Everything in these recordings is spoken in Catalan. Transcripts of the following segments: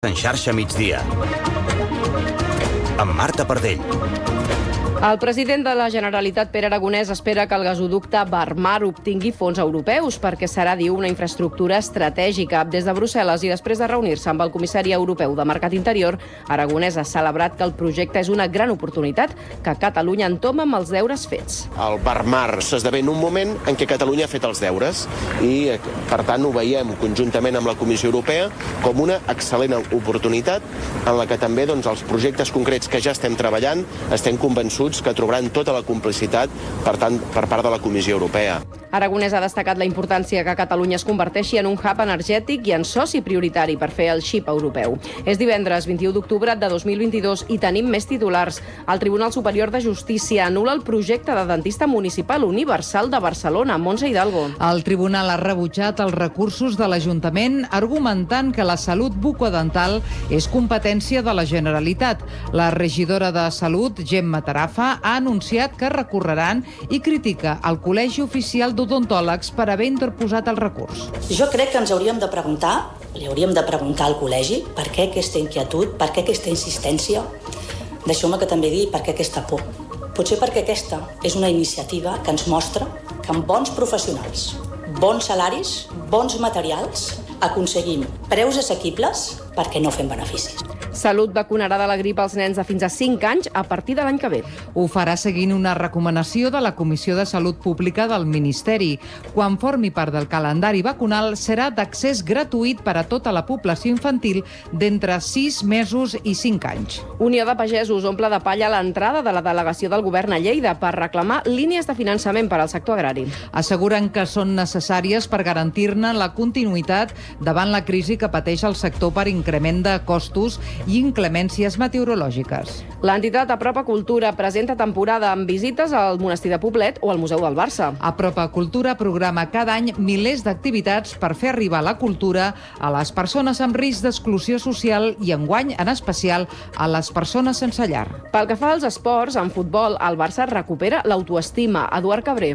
En xarxa migdia, amb Marta Pardell. El president de la Generalitat, Pere Aragonès, espera que el gasoducte Barmar obtingui fons europeus perquè serà, diu, una infraestructura estratègica. Des de Brussel·les i després de reunir-se amb el comissari europeu de Mercat Interior, Aragonès ha celebrat que el projecte és una gran oportunitat que Catalunya entoma amb els deures fets. El Barmar s'esdevé en un moment en què Catalunya ha fet els deures i, per tant, ho veiem conjuntament amb la Comissió Europea com una excel·lent oportunitat en la que també els projectes concrets que ja estem treballant estem convençuts que trobaran tota la complicitat, per tant, per part de la Comissió Europea. Aragonès ha destacat la importància que Catalunya es converteixi en un hub energètic i en soci prioritari per fer el xip europeu. És divendres 21 d'octubre de 2022 i tenim més titulars. El Tribunal Superior de Justícia anul·la el projecte de dentista municipal universal de Barcelona, Montse Hidalgo. El tribunal ha rebutjat els recursos de l'Ajuntament argumentant que la salut bucodental és competència de la Generalitat. La regidora de Salut, Gemma Tarafa, ha anunciat que recorreran i critica el Col·legi Oficial d'Odontòlegs per haver interposat el recurs. Jo crec que ens hauríem de preguntar, li hauríem de preguntar al col·legi per què aquesta inquietud, per què aquesta insistència. Deixeu-me que també digui per què aquesta por. Potser perquè aquesta és una iniciativa que ens mostra que amb bons professionals, bons salaris, bons materials, aconseguim preus assequibles perquè no fem beneficis. Salut vacunarà de la grip als nens de fins a 5 anys a partir de l'any que ve. Ho farà seguint una recomanació de la Comissió de Salut Pública del Ministeri. Quan formi part del calendari vacunal, serà d'accés gratuït per a tota la població infantil d'entre 6 mesos i 5 anys. Unió de Pagesos omple de palla l'entrada de la delegació del govern a Lleida per reclamar línies de finançament per al sector agrari. Asseguren que són necessàries per garantir-ne la continuïtat davant la crisi que pateix el sector per increment de costos i inclemències meteorològiques. L'entitat Apropa Cultura presenta temporada amb visites al Monestir de Poblet o al Museu del Barça. Apropa Cultura programa cada any milers d'activitats per fer arribar la cultura a les persones amb risc d'exclusió social i enguany, en especial, a les persones sense llar. Pel que fa als esports, en futbol, el Barça recupera l'autoestima. Eduard Cabré.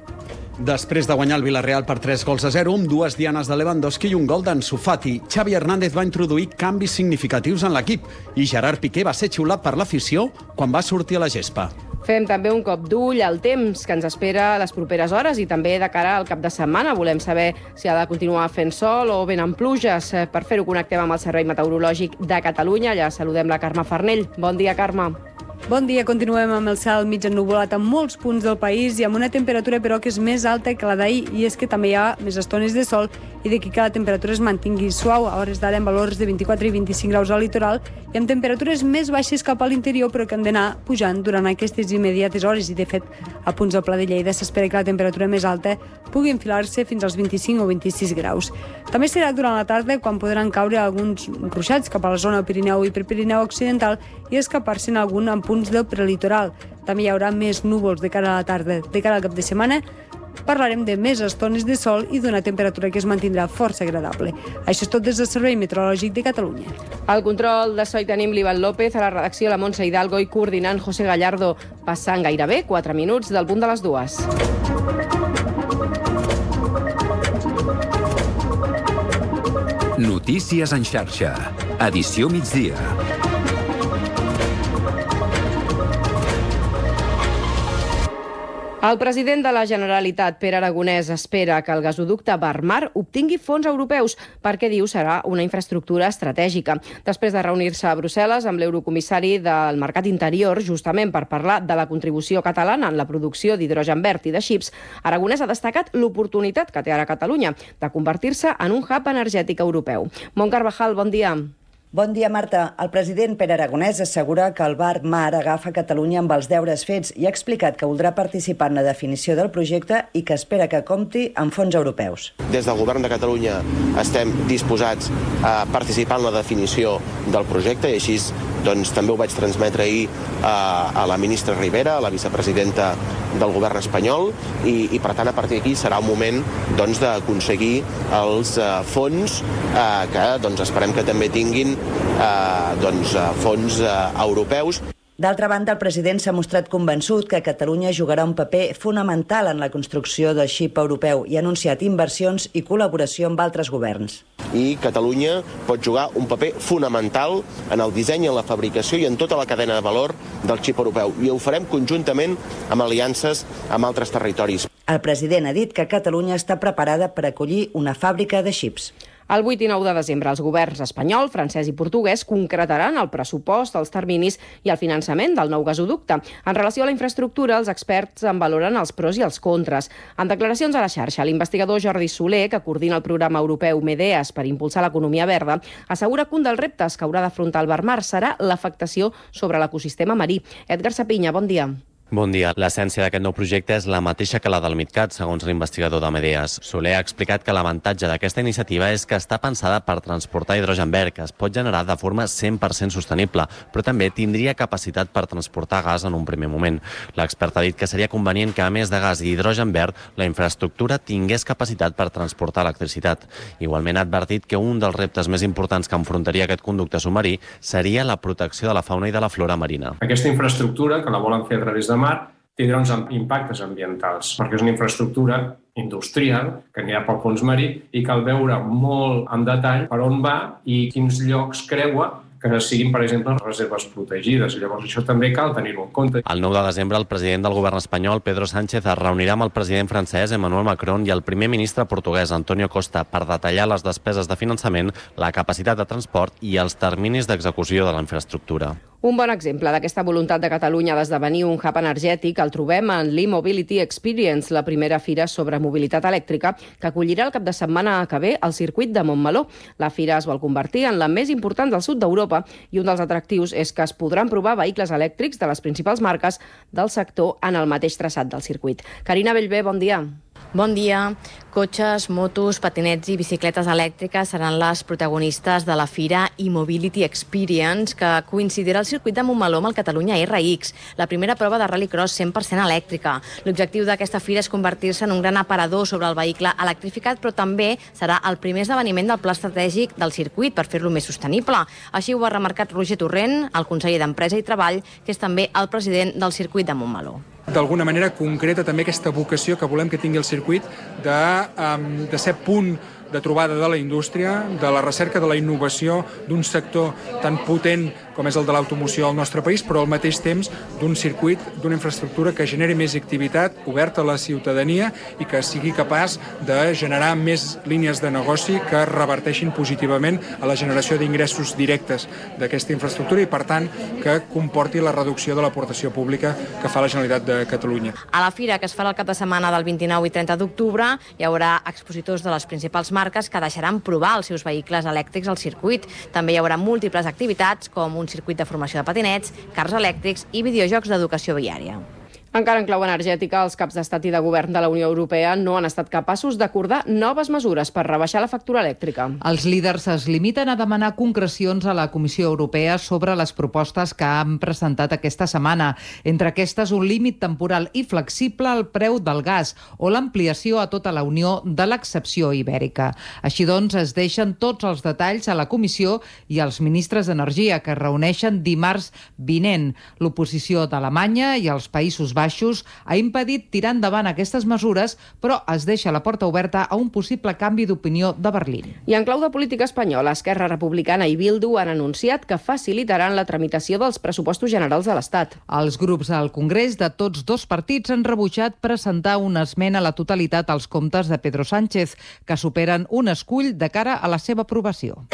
Després de guanyar el Villarreal per 3-0 amb 2 dianes de Lewandowski i un gol d'Ansu Fati, Xavi Hernández va introduir canvis significatius en l'equip i Gerard Piqué va ser xiulat per l'afició quan va sortir a la gespa. Fem també un cop d'ull al temps que ens espera les properes hores i també de cara al cap de setmana. Volem saber si ha de continuar fent sol o venen pluges. Per fer-ho connectem amb el Servei Meteorològic de Catalunya. Allà saludem la Carme Farnell. Bon dia, Carme. Bon dia, continuem amb el cel mig ennuvolat en molts punts del país i amb una temperatura però que és més alta que la d'ahir, i és que també hi ha més estones de sol i d'aquí que la temperatura es mantingui suau, a hores d'ara en valors de 24 i 25 graus al litoral i amb temperatures més baixes cap a l'interior però que han d'anar pujant durant aquestes immediates hores i de fet a punts del Pla de Lleida s'espera que la temperatura més alta pugui enfilar-se fins als 25 o 26 graus. També serà durant la tarda quan podran caure alguns ruixats cap a la zona Pirineu i Prepirineu Occidental i escapar-se'n algun en punts del prelitoral. També hi haurà més núvols de cara a la tarda. De cara al cap de setmana parlarem de més estones de sol i d'una temperatura que es mantindrà força agradable. Això és tot des del Servei Meteorològic de Catalunya. Al control de so hi tenim l'Ivan López, a la redacció la Montse Hidalgo i coordinant José Gallardo, passant gairebé 4 minuts del punt de les 2. Notícies en xarxa. Edició migdia. El president de la Generalitat, Pere Aragonès, espera que el gasoducte Barmar obtingui fons europeus perquè, diu, serà una infraestructura estratègica. Després de reunir-se a Brussel·les amb l'eurocomissari del Mercat Interior, justament per parlar de la contribució catalana en la producció d'hidrogen verd i de xips, Aragonès ha destacat l'oportunitat que té ara Catalunya de convertir-se en un hub energètic europeu. Mont Carvajal, bon dia. Bon dia, Marta. El president Pere Aragonès assegura que el Barmar agafa Catalunya amb els deures fets i ha explicat que voldrà participar en la definició del projecte i que espera que compti amb fons europeus. Des del govern de Catalunya estem disposats a participar en la definició del projecte i així també ho vaig transmetre ahir a la ministra Ribera, a la vicepresidenta del govern espanyol i per tant a partir d'aquí serà un moment d'aconseguir els fons que esperem que també tinguin fons europeus. D'altra banda, el president s'ha mostrat convençut que Catalunya jugarà un paper fonamental en la construcció del xip europeu i ha anunciat inversions i col·laboració amb altres governs. I Catalunya pot jugar un paper fonamental en el disseny, en la fabricació i en tota la cadena de valor del xip europeu. I ho farem conjuntament amb aliances amb altres territoris. El president ha dit que Catalunya està preparada per acollir una fàbrica de xips. El 8 i 9 de desembre, els governs espanyol, francès i portuguès concretaran el pressupost, els terminis i el finançament del nou gasoducte. En relació a la infraestructura, els experts en valoren els pros i els contres. En declaracions a la xarxa, l'investigador Jordi Soler, que coordina el programa europeu MEDEAS per impulsar l'economia verda, assegura que un dels reptes que haurà d'afrontar el Barmar serà l'afectació sobre l'ecosistema marí. Edgar Sapinya, bon dia. Bon dia. L'essència d'aquest nou projecte és la mateixa que la del MidCat, segons l'investigador de MEDEAS. Soler ha explicat que l'avantatge d'aquesta iniciativa és que està pensada per transportar hidrogen verd, que es pot generar de forma 100% sostenible, però també tindria capacitat per transportar gas en un primer moment. L'expert ha dit que seria convenient que, a més de gas i hidrogen verd, la infraestructura tingués capacitat per transportar electricitat. Igualment ha advertit que un dels reptes més importants que enfrontaria aquest conducte submarí seria la protecció de la fauna i de la flora marina. Aquesta infraestructura, que la volen fer a través de mar, tindrà uns impactes ambientals, perquè és una infraestructura industrial que anirà pel fons marí i cal veure molt en detall per on va i quins llocs creua que siguin, per exemple, reserves protegides. Llavors, això també cal tenir-ho en compte. El 9 de desembre, el president del govern espanyol, Pedro Sánchez, es reunirà amb el president francès, Emmanuel Macron, i el primer ministre portuguès, Antonio Costa, per detallar les despeses de finançament, la capacitat de transport i els terminis d'execució de la infraestructura. Un bon exemple d'aquesta voluntat de Catalunya d'esdevenir un hub energètic el trobem en l'e-Mobility Experience, la primera fira sobre mobilitat elèctrica que acollirà el cap de setmana que ve al circuit de Montmeló. La fira es vol convertir en la més important del sud d'Europa i un dels atractius és que es podran provar vehicles elèctrics de les principals marques del sector en el mateix traçat del circuit. Carina Bellver, bon dia. Bon dia. Cotxes, motos, patinets i bicicletes elèctriques seran les protagonistes de la fira e-Mobility Experience, que coincidirà al circuit de Montmeló amb el Catalunya RX, la primera prova de rallycross 100% elèctrica. L'objectiu d'aquesta fira és convertir-se en un gran aparador sobre el vehicle electrificat, però també serà el primer esdeveniment del pla estratègic del circuit per fer-lo més sostenible. Així ho ha remarcat Roger Torrent, el conseller d'Empresa i Treball, que és també el president del circuit de Montmeló. D'alguna manera concreta també aquesta vocació que volem que tingui el circuit de ser punt de trobada de la indústria, de la recerca de la innovació d'un sector tan potent com és el de l'automoció al nostre país, però al mateix temps d'un circuit, d'una infraestructura que generi més activitat oberta a la ciutadania i que sigui capaç de generar més línies de negoci que reverteixin positivament a la generació d'ingressos directes d'aquesta infraestructura i, per tant, que comporti la reducció de l'aportació pública que fa la Generalitat de Catalunya. A la fira, que es farà el cap de setmana del 29 i 30 d'octubre, hi haurà expositors de les principals marques que deixaran provar els seus vehicles elèctrics al circuit. També hi haurà múltiples activitats com un circuit de formació de patinets, cars elèctrics i videojocs d'educació viària. Encara en clau energètica, els caps d'estat i de govern de la Unió Europea no han estat capaços d'acordar noves mesures per rebaixar la factura elèctrica. Els líders es limiten a demanar concrecions a la Comissió Europea sobre les propostes que han presentat aquesta setmana. Entre aquestes, un límit temporal i flexible al preu del gas o l'ampliació a tota la Unió de l'excepció ibèrica. Així doncs, es deixen tots els detalls a la Comissió i als ministres d'Energia, que es reuneixen dimarts vinent. L'oposició d'Alemanya i els Països Baixos ha impedit tirar endavant aquestes mesures, però es deixa la porta oberta a un possible canvi d'opinió de Berlín. I en clau de política espanyola, Esquerra Republicana i Bildu han anunciat que facilitaran la tramitació dels pressupostos generals de l'Estat. Els grups al Congrés de tots dos partits han rebutjat presentar una esmena a la totalitat als comptes de Pedro Sánchez, que superen un escull de cara a la seva aprovació.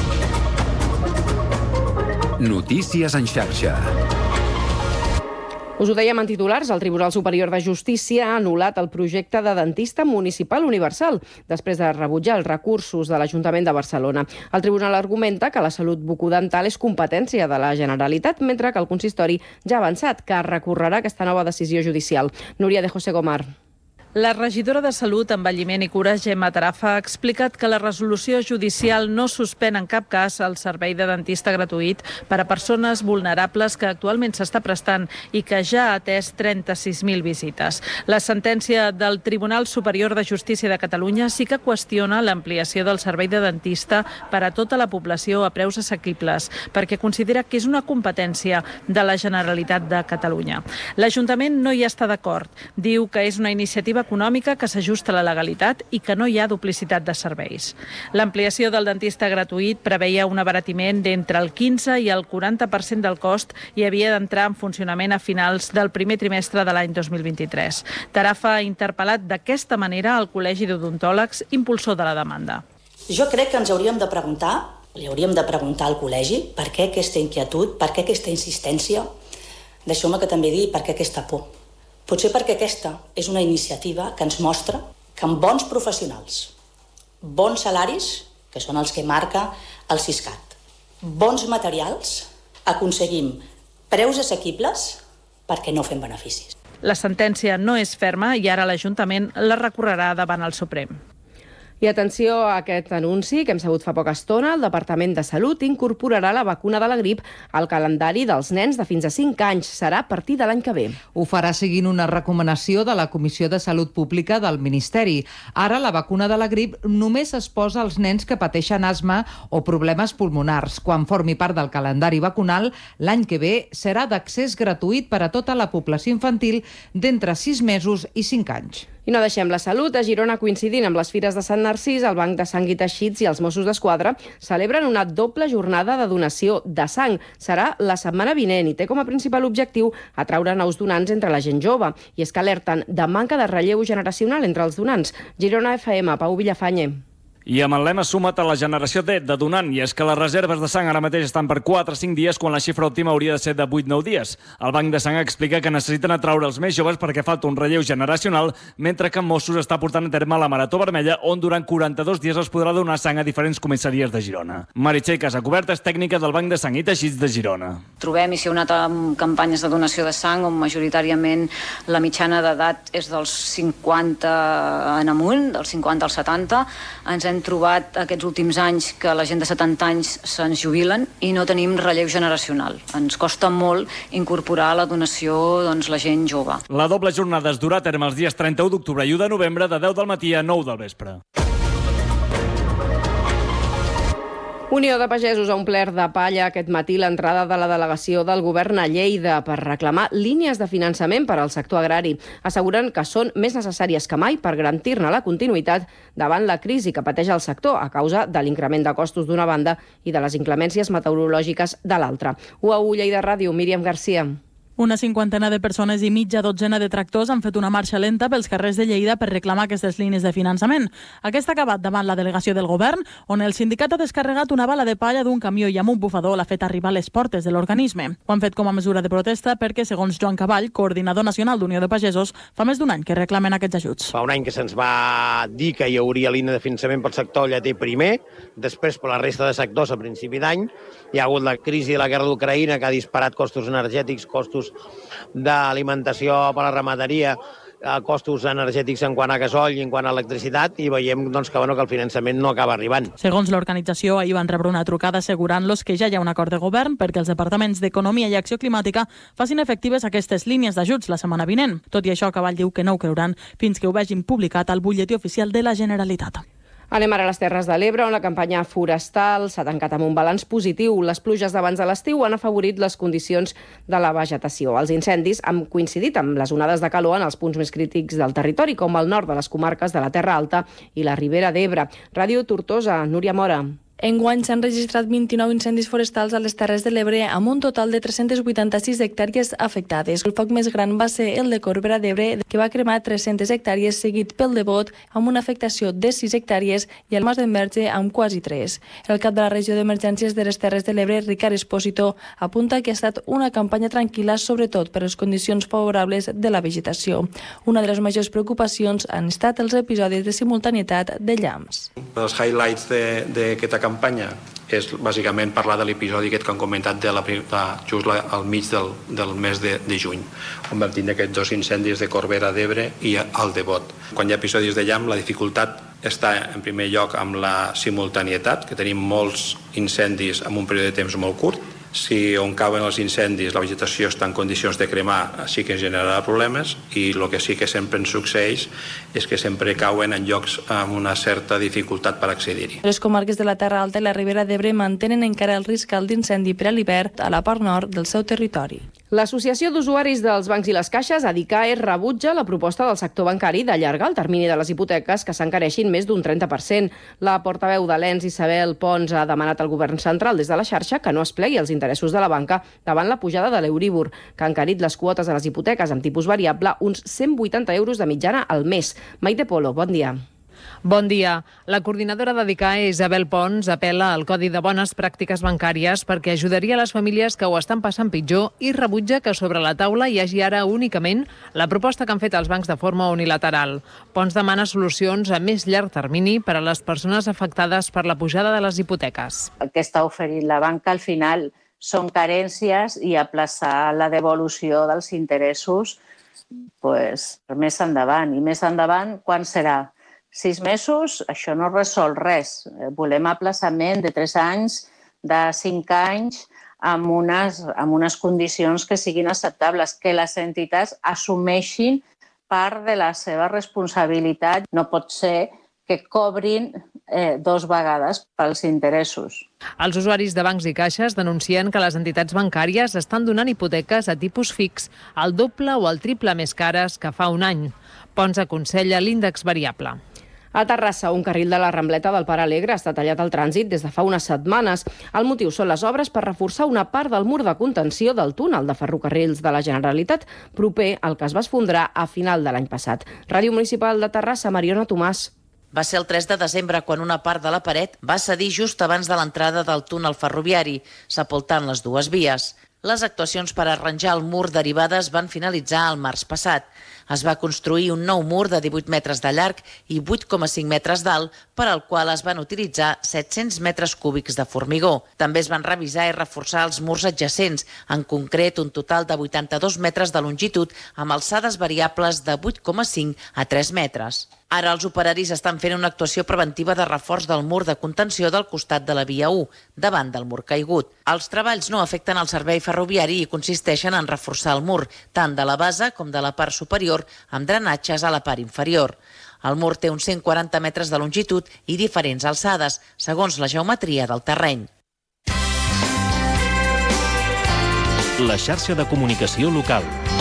Notícies en xarxa. Us ho dèiem en titulars, el Tribunal Superior de Justícia ha anul·lat el projecte de dentista municipal universal després de rebutjar els recursos de l'Ajuntament de Barcelona. El tribunal argumenta que la salut bucodental és competència de la Generalitat, mentre que el consistori ja ha avançat que recorrerà aquesta nova decisió judicial. Núria de José Gomar. La regidora de Salut, Envelliment i Cures, Gemma Tarafa, ha explicat que la resolució judicial no suspèn en cap cas el servei de dentista gratuït per a persones vulnerables que actualment s'està prestant i que ja ha atès 36.000 visites. La sentència del Tribunal Superior de Justícia de Catalunya sí que qüestiona l'ampliació del servei de dentista per a tota la població a preus assequibles, perquè considera que és una competència de la Generalitat de Catalunya. L'Ajuntament no hi està d'acord. Diu que és una iniciativa econòmica que s'ajusta a la legalitat i que no hi ha duplicitat de serveis. L'ampliació del dentista gratuït preveia un abaratiment d'entre el 15 i el 40% del cost i havia d'entrar en funcionament a finals del primer trimestre de l'any 2023. Tarafa ha interpel·lat d'aquesta manera al Col·legi d'Odontòlegs, impulsor de la demanda. Jo crec que ens hauríem de preguntar, li hauríem de preguntar al col·legi per què aquesta inquietud, per què aquesta insistència, deixeu-me que també digui per què aquesta por. Potser perquè aquesta és una iniciativa que ens mostra que amb bons professionals, bons salaris, que són els que marca el Siscat, bons materials, aconseguim preus assequibles perquè no fem beneficis. La sentència no és ferma i ara l'Ajuntament la recorrerà davant el Suprem. I atenció a aquest anunci que hem sabut fa poca estona, el Departament de Salut incorporarà la vacuna de la grip al calendari dels nens de fins a 5 anys. Serà a partir de l'any que ve. Ho farà seguint una recomanació de la Comissió de Salut Pública del Ministeri. Ara la vacuna de la grip només es posa als nens que pateixen asma o problemes pulmonars. Quan formi part del calendari vacunal, l'any que ve serà d'accés gratuït per a tota la població infantil d'entre 6 mesos i 5 anys. I no deixem la salut. A Girona, coincidint amb les Fires de Sant Narcís, el Banc de Sang i Teixits i els Mossos d'Esquadra celebren una doble jornada de donació de sang. Serà la setmana vinent i té com a principal objectiu atraure nous donants entre la gent jove. I és que alerten de manca de relleu generacional entre els donants. Girona FM, Pau Villafañe. I amb el lema sumat a la generació D de donant, i és que les reserves de sang ara mateix estan per 4-5 dies quan la xifra òptima hauria de ser de 8-9 dies. El Banc de Sang explica que necessiten atraure els més joves perquè falta un relleu generacional, mentre que Mossos està portant a terme la Marató Vermella, on durant 42 dies es podrà donar sang a diferents comissaries de Girona. Meritxell Casacobert és tècnica del Banc de Sang i Teixits de Girona. Trobem i s'hi ha anat amb campanyes de donació de sang on majoritàriament la mitjana d'edat és dels 50 en amunt, dels 50 als 70. Ens hem trobat aquests últims anys que la gent de 70 anys se'ns jubilen i no tenim relleu generacional. Ens costa molt incorporar a la donació la gent jove. La doble jornada es durà a terme els dies 31 d'octubre i 1 de novembre de 10 del matí a 9 del vespre. Unió de Pagesos ha omplert de palla aquest matí l'entrada de la delegació del govern a Lleida per reclamar línies de finançament per al sector agrari. Asseguren que són més necessàries que mai per garantir-ne la continuïtat davant la crisi que pateix el sector a causa de l'increment de costos d'una banda i de les inclemències meteorològiques de l'altra. UAU Lleida Ràdio, Míriam Garcia. Una cinquantena de persones i mitja dotzena de tractors han fet una marxa lenta pels carrers de Lleida per reclamar aquestes línies de finançament. Aquest ha acabat davant la delegació del govern, on el sindicat ha descarregat una bala de palla d'un camió i amb un bufador l'ha fet arribar a les portes de l'organisme. Ho han fet com a mesura de protesta perquè, segons Joan Cavall, coordinador nacional d'Unió de Pagesos, fa més d'un any que reclamen aquests ajuts. Fa un any que se'ns va dir que hi hauria línia de finançament pel sector lleter primer, després per la resta de sectors a principi d'any. Hi ha hagut la crisi de la guerra d'Ucraïna que ha disparat costos energètics, costos d'alimentació per a la ramaderia, costos energètics en quant a gasoll i en quant a electricitat, i veiem que el finançament no acaba arribant. Segons l'organització, ahir van rebre una trucada assegurant-los que ja hi ha un acord de govern perquè els departaments d'Economia i Acció Climàtica facin efectives aquestes línies d'ajuts la setmana vinent. Tot i això, Cavall diu que no ho creuran fins que ho vegin publicat al butlletí oficial de la Generalitat. Anem ara a les Terres de l'Ebre, on la campanya forestal s'ha tancat amb un balanç positiu. Les pluges d'abans de l'estiu han afavorit les condicions de la vegetació. Els incendis han coincidit amb les onades de calor en els punts més crítics del territori, com el nord de les comarques de la Terra Alta i la Ribera d'Ebre. Ràdio Tortosa, Núria Mora. Enguany s'han registrat 29 incendis forestals a les Terres de l'Ebre amb un total de 386 hectàrees afectades. El foc més gran va ser el de Corbera d'Ebre, que va cremar 300 hectàrees, seguit pel de Bot, amb una afectació de 6 hectàrees, i el Mas d'Enverge amb quasi 3. El cap de la regió d'emergències de les Terres de l'Ebre, Ricard Espósito, apunta que ha estat una campanya tranquil·la, sobretot per les condicions favorables de la vegetació. Una de les majors preocupacions han estat els episodis de simultanietat de llamps. Els highlights d'aquesta campanya que és bàsicament parlar de l'episodi aquest que han comentat just al mig del mes de juny, on vam tindre aquests 2 incendis de Corbera d'Ebre i el de Bot. Quan hi ha episodis de llamp, la dificultat està en primer lloc amb la simultanietat, que tenim molts incendis en un període de temps molt curt. Si on cauen els incendis la vegetació està en condicions de cremar, sí que ens generarà problemes, i el que sí que sempre ens succeeix és que sempre cauen en llocs amb una certa dificultat per accedir-hi. Les comarques de la Terra Alta i la Ribera d'Ebre mantenen encara el risc alt d'incendi per a l'hivern a la part nord del seu territori. L'Associació d'Usuaris dels Bancs i les Caixes, ADICAE, rebutja la proposta del sector bancari d'allargar el termini de les hipoteques que s'encareixin més d'un 30%. La portaveu de l'ENS, Isabel Pons, ha demanat al govern central des de la xarxa que no es plegui els interessos de la banca davant la pujada de l'Euríbor, que ha encarit les quotes de les hipoteques amb tipus variable uns 180 euros de mitjana al mes. Maite Polo, bon dia. Bon dia. La coordinadora d'ADICAE, Isabel Pons, apel·la al Codi de Bones Pràctiques Bancàries perquè ajudaria les famílies que ho estan passant pitjor i rebutja que sobre la taula hi hagi ara únicament la proposta que han fet els bancs de forma unilateral. Pons demana solucions a més llarg termini per a les persones afectades per la pujada de les hipoteques. El que està oferint la banca al final són carències i aplaçar la devolució dels interessos més endavant. I més endavant, quan serà? 6 mesos, això no resol res. Volem aplaçament de 3 anys, de 5 anys, amb unes condicions que siguin acceptables, que les entitats assumeixin part de la seva responsabilitat. No pot ser que cobrin 2 vegades pels interessos. Els usuaris de bancs i caixes denuncien que les entitats bancàries estan donant hipoteques a tipus fix al doble o al triple més cares que fa un any. Pons aconsella l'índex variable. A Terrassa, un carril de la Rambleta del Pare Alegre està tallat al trànsit des de fa unes setmanes. El motiu són les obres per reforçar una part del mur de contenció del túnel de ferrocarrils de la Generalitat, proper al que es va esfondrar a final de l'any passat. Ràdio Municipal de Terrassa, Mariona Tomàs. Va ser el 3 de desembre quan una part de la paret va cedir just abans de l'entrada del túnel ferroviari, sepultant les 2 vies. Les actuacions per arranjar el mur derivades van finalitzar el març passat. Es va construir un nou mur de 18 metres de llarg i 8,5 metres d'alt, per al qual es van utilitzar 700 metres cúbics de formigó. També es van revisar i reforçar els murs adjacents, en concret un total de 82 metres de longitud amb alçades variables de 8,5 a 3 metres. Ara els operaris estan fent una actuació preventiva de reforç del mur de contenció del costat de la via 1, davant del mur caigut. Els treballs no afecten el servei ferroviari i consisteixen en reforçar el mur, tant de la base com de la part superior, amb drenatges a la part inferior. El mur té uns 140 metres de longitud i diferents alçades, segons la geometria del terreny. La xarxa de comunicació local.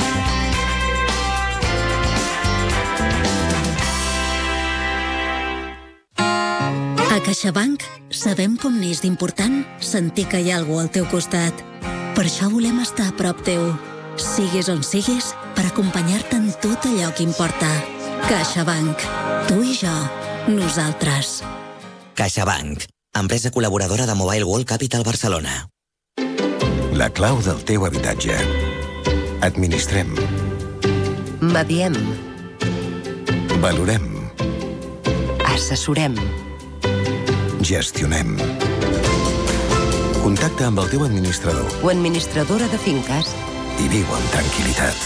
A CaixaBank sabem com n'és d'important sentir que hi ha algú al teu costat. Per això volem estar a prop teu, siguis on siguis, per acompanyar-te en tot allò que importa. CaixaBank. Tu i jo. Nosaltres. CaixaBank. Empresa col·laboradora de Mobile World Capital Barcelona. La clau del teu habitatge. Administrem. Mediem. Valorem. Assessorem. Gestionem. Contacta amb el teu administrador o administradora de finques i viu amb tranquil·litat.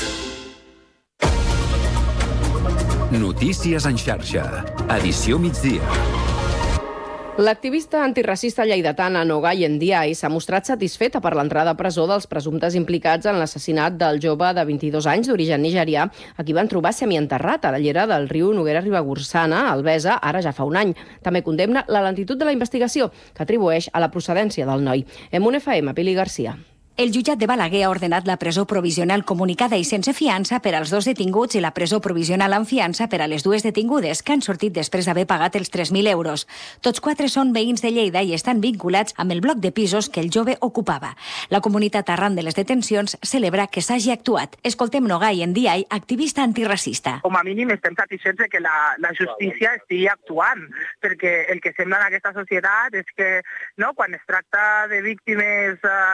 Notícies en xarxa. Edició migdia. L'activista antiracista lleidatana Nogay Ndiaye s'ha mostrat satisfeta per l'entrada a presó dels presumptes implicats en l'assassinat del jove de 22 anys d'origen nigerià, a qui van trobar semienterrat a la llera del riu Noguera Ribagorçana, a Albesa, ara ja fa un any. També condemna la lentitud de la investigació, que atribueix a la procedència del noi. En un FM, Pili Garcia. El jutjat de Balaguer ha ordenat la presó provisional comunicada i sense fiança per als 2 detinguts i la presó provisional amb fiança per a les 2 detingudes, que han sortit després d'haver pagat els 3.000 euros. Tots 4 són veïns de Lleida i estan vinculats amb el bloc de pisos que el jove ocupava. La comunitat arran de les detencions celebra que s'hagi actuat. Escoltem Nogay Ndiaye, activista antiracista. Com a mínim estem satisfets de que la justícia estigui actuant, perquè el que sembla en aquesta societat és que quan es tracta de víctimes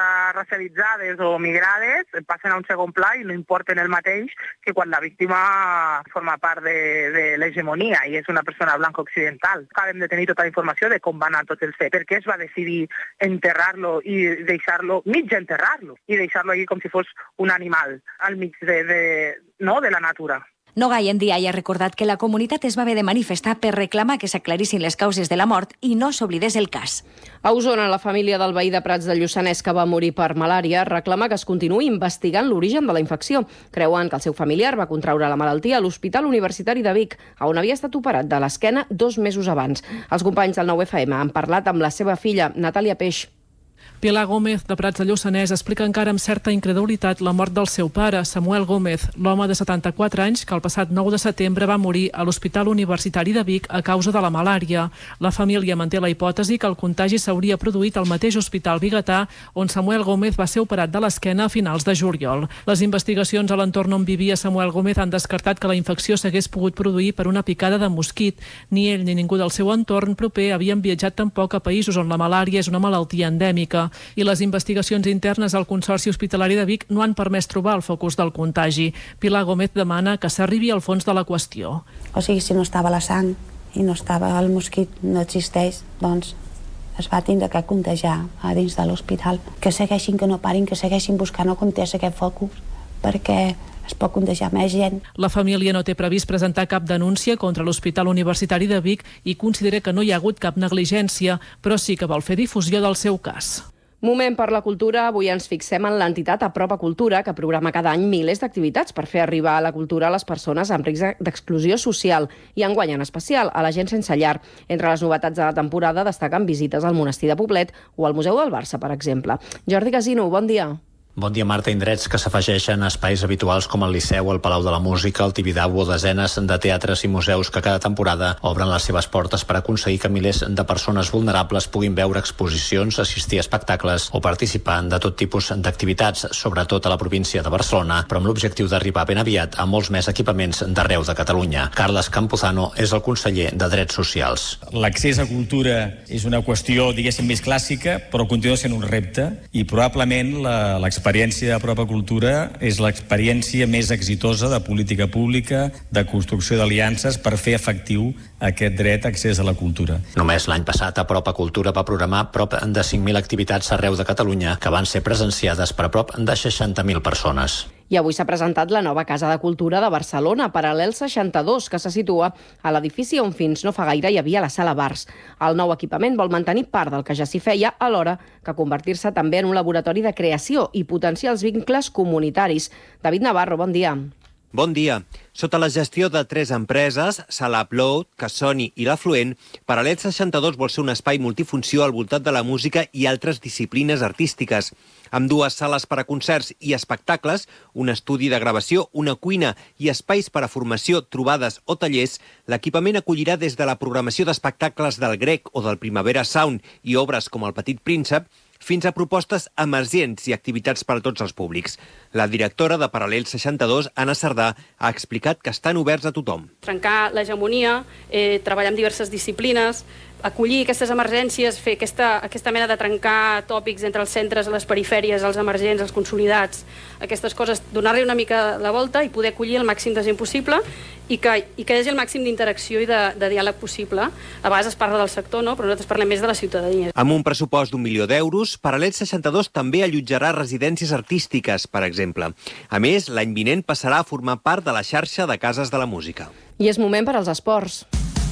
racialitzades o migrades passen a un segon pla i no importen el mateix que quan la víctima forma part de l'hegemonia i és una persona blanca occidental. Acabem de tenir tota la informació de com va anar tot el fet, per què es va decidir enterrar-lo i deixar-lo, mig enterrar-lo, i deixar-lo allí com si fos un animal al mig de la natura. Nogai Ndiaye ha recordat que la comunitat es va haver de manifestar per reclamar que s'aclarissin les causes de la mort i no s'oblidés el cas. A Osona, la família del veí de Prats de Lluçanès que va morir per malària reclama que es continuï investigant l'origen de la infecció. Creuen que el seu familiar va contraure la malaltia a l'Hospital Universitari de Vic, on havia estat operat de l'esquena 2 mesos abans. Els companys del 9FM han parlat amb la seva filla, Natàlia Peix. Pilar Gómez, de Prats de Lluçanès, explica encara amb certa incredulitat la mort del seu pare, Samuel Gómez, l'home de 74 anys que el passat 9 de setembre va morir a l'Hospital Universitari de Vic a causa de la malària. La família manté la hipòtesi que el contagi s'hauria produït al mateix hospital biguetà on Samuel Gómez va ser operat de l'esquena a finals de juliol. Les investigacions a l'entorn on vivia Samuel Gómez han descartat que la infecció s'hagués pogut produir per una picada de mosquit. Ni ell ni ningú del seu entorn proper havien viatjat tampoc a països on la malària és una malaltia endèmica. I les investigacions internes al Consorci Hospitalari de Vic no han permès trobar el focus del contagi. Pilar Gómez demana que s'arribi al fons de la qüestió. O sigui, si no estava la sang i no estava el mosquit, no existeix, doncs es va tindre que contagiar a dins de l'hospital. Que segueixin, que no parin, que segueixin buscant on és aquest focus, perquè es pot contagiar més gent. La família no té previst presentar cap denúncia contra l'Hospital Universitari de Vic i considera que no hi ha hagut cap negligència, però sí que vol fer difusió del seu cas. Moment per la cultura. Avui ens fixem en l'entitat Apropa Cultura, que programa cada any milers d'activitats per fer arribar a la cultura a les persones amb risc d'exclusió social i enguany en especial a la gent sense llar. Entre les novetats de la temporada destaquen visites al Monestir de Poblet o al Museu del Barça, per exemple. Jordi Casino, bon dia. Bon dia, Marta. Indrets que s'afegeixen a espais habituals com el Liceu, el Palau de la Música, el Tibidabo o desenes de teatres i museus que cada temporada obren les seves portes per aconseguir que milers de persones vulnerables puguin veure exposicions, assistir a espectacles o participar de tot tipus d'activitats, sobretot a la província de Barcelona, però amb l'objectiu d'arribar ben aviat a molts més equipaments d'arreu de Catalunya. Carles Campuzano és el conseller de Drets Socials. L'accés a cultura és una qüestió, diguéssim, més clàssica, però continua sent un repte i probablement l'experiència d'Apropa Cultura és l'experiència més exitosa de política pública, de construcció d'aliances per fer efectiu aquest dret d'accés a la cultura. Només l'any passat Apropa Cultura va programar prop de 5.000 activitats arreu de Catalunya que van ser presenciades per prop de 60.000 persones. I avui s'ha presentat la nova Casa de Cultura de Barcelona, Paral·lel 62, que se situa a l'edifici on fins no fa gaire hi havia la Sala Bars. El nou equipament vol mantenir part del que ja s'hi feia, alhora que convertir-se també en un laboratori de creació i potenciar els vincles comunitaris. David Navarro, bon dia. Bon dia. Sota la gestió de 3 empreses, Sala Upload, Cassoni i l'Afluent, Paral·lel 62 vol ser un espai multifunció al voltant de la música i altres disciplines artístiques. Amb 2 sales per a concerts i espectacles, un estudi de gravació, una cuina i espais per a formació, trobades o tallers, l'equipament acollirà des de la programació d'espectacles del Grec o del Primavera Sound i obres com El Petit Príncep, fins a propostes emergents i activitats per a tots els públics. La directora de Paral·lel 62, Anna Sardà, ha explicat que estan oberts a tothom. Trencar l'hegemonia, treballar amb diverses disciplines, acollir aquestes emergències, fer aquesta mena de trencar tòpics entre els centres, les perifèries, els emergents, els consolidats, aquestes coses, donar-li una mica la volta i poder acollir el màxim de gent possible i que hi hagi el màxim d'interacció i de diàleg possible. A vegades es parla del sector, no? Però nosaltres parlem més de la ciutadania. Amb un pressupost d'1 milió d'euros, Paral·lel 62 també allotjarà residències artístiques, per exemple. A més, l'any vinent passarà a formar part de la xarxa de cases de la música. I és moment per als esports,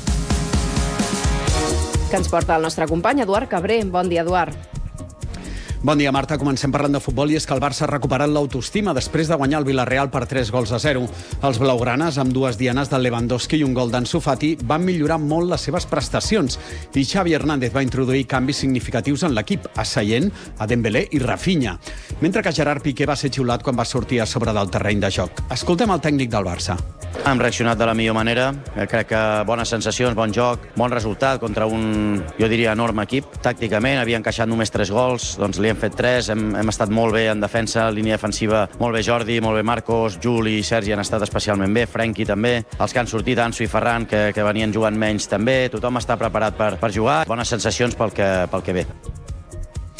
que ens porta el nostre company Eduard Cabré. Bon dia, Eduard. Bon dia, Marta. Comencem parlant de futbol i és que el Barça ha recuperat l'autoestima després de guanyar el Villarreal per 3-0. Els blaugranes, amb 2 dianes del Lewandowski i un gol d'Ansu Fati, van millorar molt les seves prestacions i Xavi Hernández va introduir canvis significatius en l'equip, a Sallent, a Dembélé i Rafinha, mentre que Gerard Piqué va ser xiulat quan va sortir a sobre del terreny de joc. Escoltem el tècnic del Barça. Hem reaccionat de la millor manera, crec que bones sensacions, bon joc, bon resultat contra un, jo diria, enorme equip. Tàcticament havia encaixat només 3 gols, doncs li hem fet 3, hem estat molt bé en defensa, línia defensiva molt bé Jordi, molt bé Marcos, Juli i Sergi han estat especialment bé, Frenkie també, els que han sortit, Ansu i Ferran, que venien jugant menys també, tothom està preparat per jugar, bones sensacions pel que ve.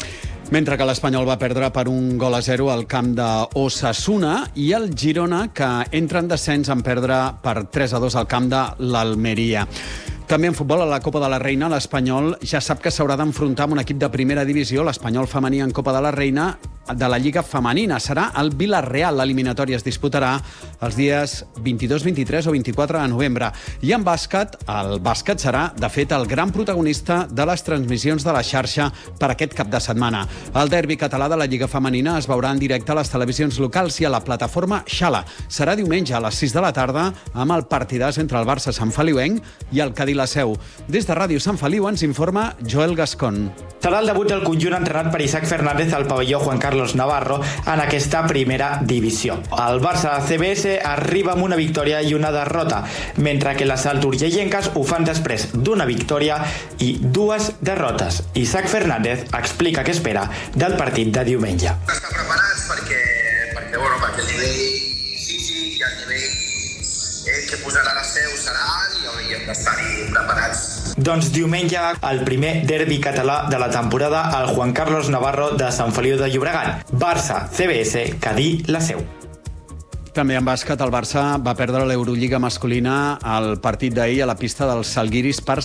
Mentre que l'Espanyol va perdre per 1-0 al camp d'Osasuna i el Girona, que entra en descens, en perdre per 3-2 al camp de l'Almeria. També en futbol, a la Copa de la Reina, l'Espanyol ja sap que s'haurà d'enfrontar amb un equip de primera divisió, l'Espanyol femení en Copa de la Reina de la Lliga Femenina. Serà el Vila-real. L'eliminatòria es disputarà els dies 22, 23 o 24 de novembre. I en bàsquet, el bàsquet serà, de fet, el gran protagonista de les transmissions de la xarxa per aquest cap de setmana. El derbi català de la Lliga Femenina es veurà en directe a les televisions locals i a la plataforma Xala. Serà diumenge a les 6 de la tarda amb el partidàs entre el Barça Sant Feliuenc i el Cadí la Seu. Des de Ràdio Sant Feliu ens informa Joel Gascon. Serà el debut del conjunt entrenat per Isaac Fernández al pavelló Juan Carlos Navarro en aquesta primera divisió. El Barça CBS arriba amb una victòria i una derrota, mentre que les alturgellenques ho fan després d'una victòria i 2 derrotes. Isaac Fernández explica què espera del partit de diumenge. Estan preparats perquè el nivell físic i el nivell que posarà la Seu serà alt i hauríem d'estar-hi preparats. Doncs diumenge, el primer derbi català de la temporada al Juan Carlos Navarro de Sant Feliu de Llobregat. Barça, CBS, Cadí, la Seu. També en bàsquet, el Barça va perdre l'Eurolliga masculina al partit d'ahir a la pista dels Salguiris per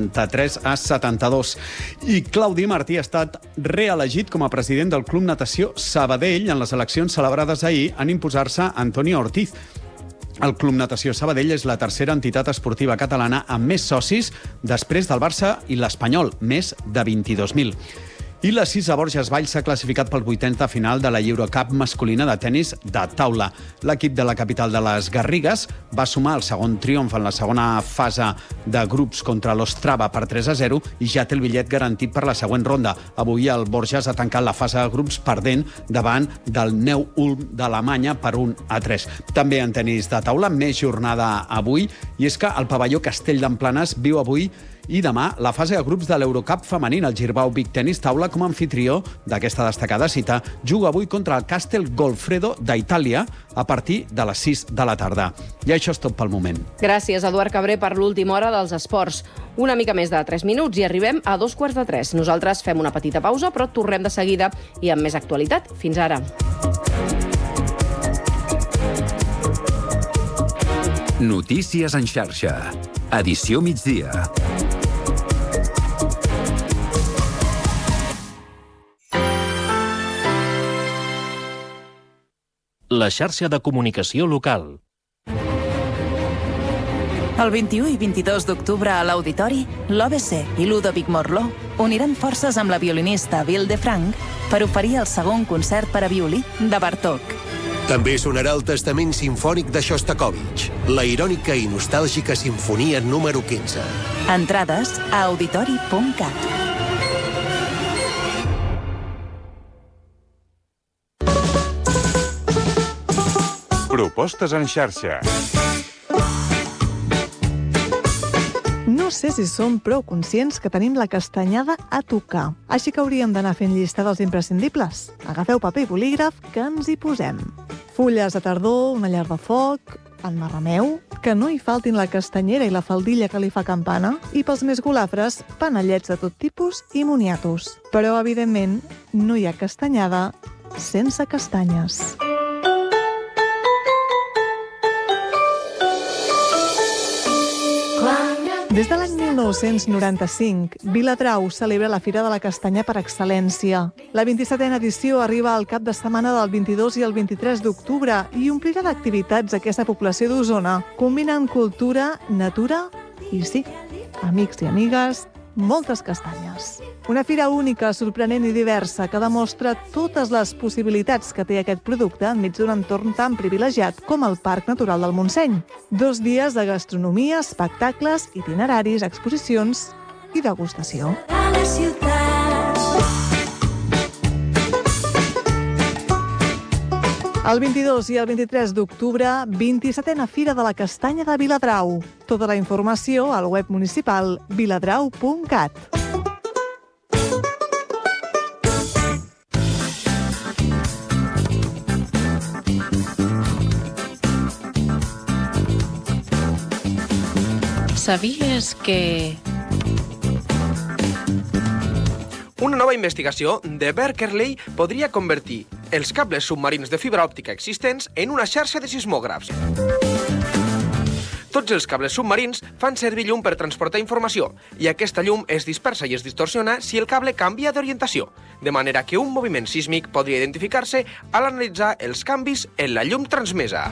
73-72. I Claudi Martí ha estat reelegit com a president del Club Natació Sabadell en les eleccions celebrades ahir en imposar-se Antonio Ortiz. El Club Natació Sabadell és la tercera entitat esportiva catalana amb més socis després del Barça i l'Espanyol, més de 22.000. I la Cisa Borges Valls s'ha classificat pel 8è de final de la Eurocup masculina de tennis de taula. L'equip de la capital de les Garrigues va sumar el segon triomf en la segona fase de grups contra l'Ostrava per 3-0 i ja té el bitllet garantit per la següent ronda. Avui el Borges ha tancat la fase de grups perdent davant del Neu-Ulm d'Alemanya per 1-3. També en tennis de taula, més jornada avui, i és que el pavelló Castell d'Emplanes viu avui i demà la fase de grups de l'Eurocup femenina. El Girbau Vic Tenis Taula, com a anfitrió d'aquesta destacada cita, juga avui contra el Castel Golfredo d'Itàlia a partir de les 6 de la tarda. I això és tot pel moment. Gràcies, Eduard Cabré, per l'última hora dels esports. Una mica més de 3 minuts i arribem a 2:45. Nosaltres fem una petita pausa, però tornem de seguida i amb més actualitat. Fins ara. Notícies en xarxa. Edició migdia. La xarxa de comunicació local. El 21 i 22 d'octubre a l'Auditori, l'OBC i Ludovic Morló uniran forces amb la violinista Vilde Frank per oferir el segon concert per a violí de Bartók. També sonarà el Testament Simfònic de Shostakovich, la irònica i nostàlgica sinfonia número 15. Entrades a auditori.cat. Propostes en xarxa. No sé si som prou conscients que tenim la castanyada a tocar. Així que hauríem d'anar fent llista dels imprescindibles. Agafeu paper i bolígraf, que ens hi posem. Fulles de tardor, una llar de foc, emmarrameu, que no hi faltin la castanyera i la faldilla que li fa campana, i pels més golafres, panellets de tot tipus i moniatos. Però, evidentment, no hi ha castanyada sense castanyes. Des de l'any 1995, Viladrau celebra la Fira de la Castanya per excel·lència. La 27a edició arriba al cap de setmana del 22 i el 23 d'octubre i omplirà d'activitats aquesta població d'Osona, combinant cultura, natura i, sí, amics i amigues, moltes castanyes. Una fira única, sorprenent i diversa que demostra totes les possibilitats que té aquest producte enmig d'un entorn tan privilegiat com el Parc Natural del Montseny. 2 dies de gastronomia, espectacles, itineraris, exposicions i degustació. A la ciutat. El 22 i el 23 d'octubre, 27a Fira de la Castanya de Viladrau. Tota la informació al web municipal viladrau.cat. ¿Sabías que...? Una nova investigació de Berkeley podria convertir els cables submarins de fibra òptica existents en una xarxa de sismògrafs. Tots els cables submarins fan servir llum per transportar informació i aquesta llum es dispersa i es distorsiona si el cable canvia d'orientació, de manera que un moviment sísmic podria identificar-se al analitzar els canvis en la llum transmesa.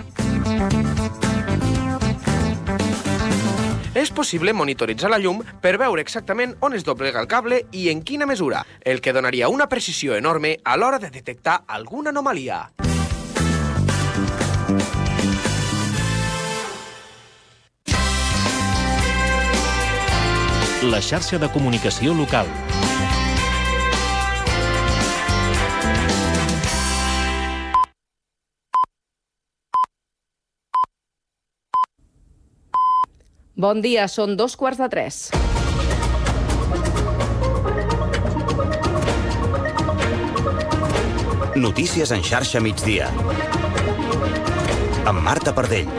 És possible monitoritzar la llum per veure exactament on es doblega el cable i en quina mesura, el que donaria una precisió enorme a l'hora de detectar alguna anomalia. La xarxa de comunicació local. Bon dia, són 2:45. Notícies en xarxa migdia. Amb Marta Pardell.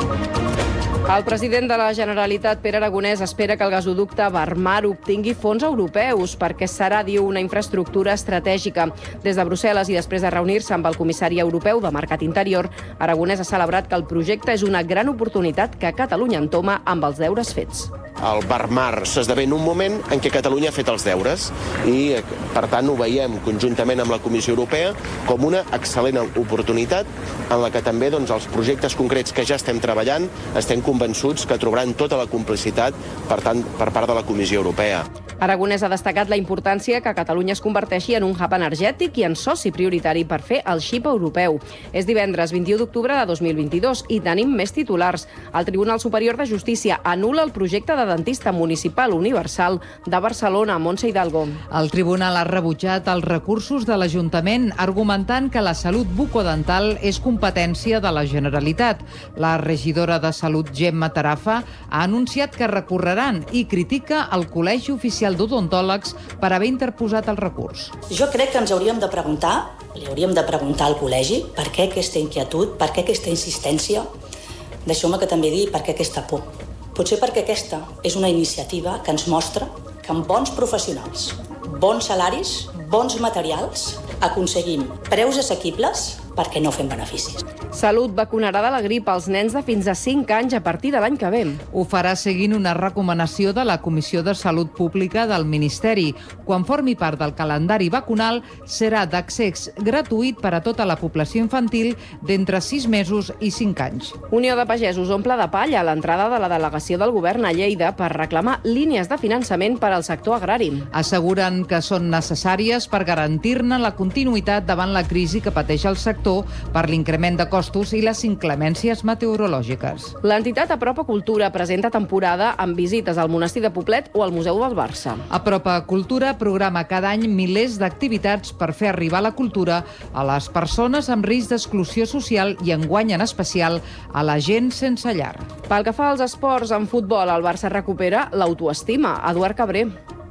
El president de la Generalitat, Pere Aragonès, espera que el gasoducte Barmar obtingui fons europeus perquè serà, diu, una infraestructura estratègica. Des de Brussel·les i després de reunir-se amb el comissari europeu de Mercat Interior, Aragonès ha celebrat que el projecte és una gran oportunitat que Catalunya entoma amb els deures fets. El Barmar s'esdevé en un moment en què Catalunya ha fet els deures i, per tant, ho veiem conjuntament amb la Comissió Europea com una excel·lent oportunitat en la que també els projectes concrets que ja estem treballant estem convençuts que trobaran tota la complicitat, per tant, per part de la Comissió Europea. Aragonès ha destacat la importància que Catalunya es converteixi en un hub energètic i en soci prioritari per fer el xip europeu. És divendres 21 d'octubre de 2022 i tenim més titulars. El Tribunal Superior de Justícia anul·la el projecte de dentista municipal universal de Barcelona, Montse Hidalgo. El tribunal ha rebutjat els recursos de l'Ajuntament argumentant que la salut bucodental és competència de la Generalitat. La regidora de Salut, Gemma Tarafa, ha anunciat que recorreran i critica el Col·legi Oficial d'Odontòlegs per haver interposat el recurs. Jo crec que ens hauríem de preguntar, li hauríem de preguntar al col·legi per què aquesta inquietud, per què aquesta insistència. Deixeu-me que també digui per què aquesta por. Potser perquè aquesta és una iniciativa que ens mostra que amb bons professionals, bons salaris, bons materials, aconseguim preus assequibles perquè no fem beneficis. Salut vacunarà de la grip als nens de fins a 5 anys a partir de l'any que ve. Ho farà seguint una recomanació de la Comissió de Salut Pública del Ministeri. Quan formi part del calendari vacunal, serà d'accés gratuït per a tota la població infantil d'entre 6 mesos i 5 anys. Unió de Pagesos omple de palla a l'entrada de la delegació del govern a Lleida per reclamar línies de finançament per al sector agrari. Asseguren que són necessàries per garantir-ne la continuïtat davant la crisi que pateix el sector per l'increment de costos i les inclemències meteorològiques. L'entitat Apropa Cultura presenta temporada amb visites al Monestir de Poblet o al Museu del Barça. Apropa Cultura programa cada any milers d'activitats per fer arribar la cultura a les persones amb risc d'exclusió social i enguany en especial a la gent sense llar. Pel que fa als esports, en futbol, el Barça recupera l'autoestima. Eduard Cabré.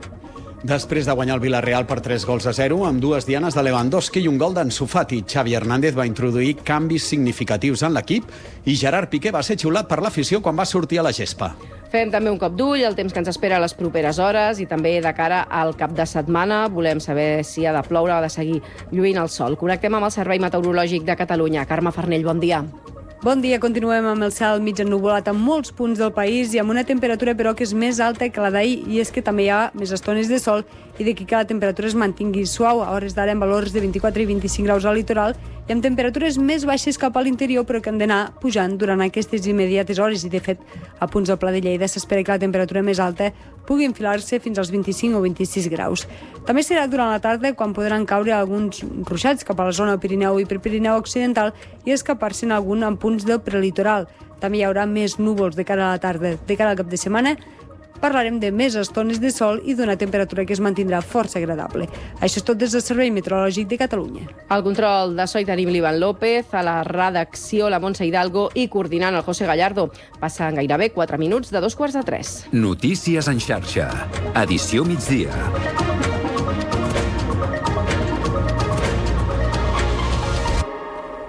Després de guanyar el Villarreal per 3-0, amb 2 dianes de Lewandowski i un gol d'Ansu Fati, Xavi Hernández va introduir canvis significatius en l'equip i Gerard Piqué va ser xiulat per l'afició quan va sortir a la gespa. Fem també un cop d'ull al temps que ens espera a les properes hores i també de cara al cap de setmana. Volem saber si ha de ploure o ha de seguir lluint el sol. Connectem amb el Servei Meteorològic de Catalunya. Carme Farnell, bon dia. Bon dia, continuem amb el cel mig ennuvolat en molts punts del país i amb una temperatura però que és més alta que la d'ahir, i és que també hi ha més estones de sol i d'aquí que la temperatura es mantingui suau, a hores d'ara en valors de 24 i 25 graus al litoral i amb temperatures més baixes cap a l'interior però que han d'anar pujant durant aquestes immediates hores i de fet a punts del Pla de Lleida s'espera que la temperatura més alta pugui enfilar-se fins als 25 o 26 graus. També serà durant la tarda quan podran caure alguns ruixats cap a la zona del Pirineu i Prepirineu Occidental i escapar-se'n algun en punts del prelitoral. També hi haurà més núvols de cara a la tarda. De cara al cap de setmana parlarem de més estones de sol i d'una temperatura que es mantindrà força agradable. Això és tot des del Servei Meteorològic de Catalunya. Al control de so hi tenim l'Ivan López, a la redacció la Montse Hidalgo i coordinant el José Gallardo. Passen gairebé 4 minuts de 2:45. Notícies en xarxa. Edició migdia.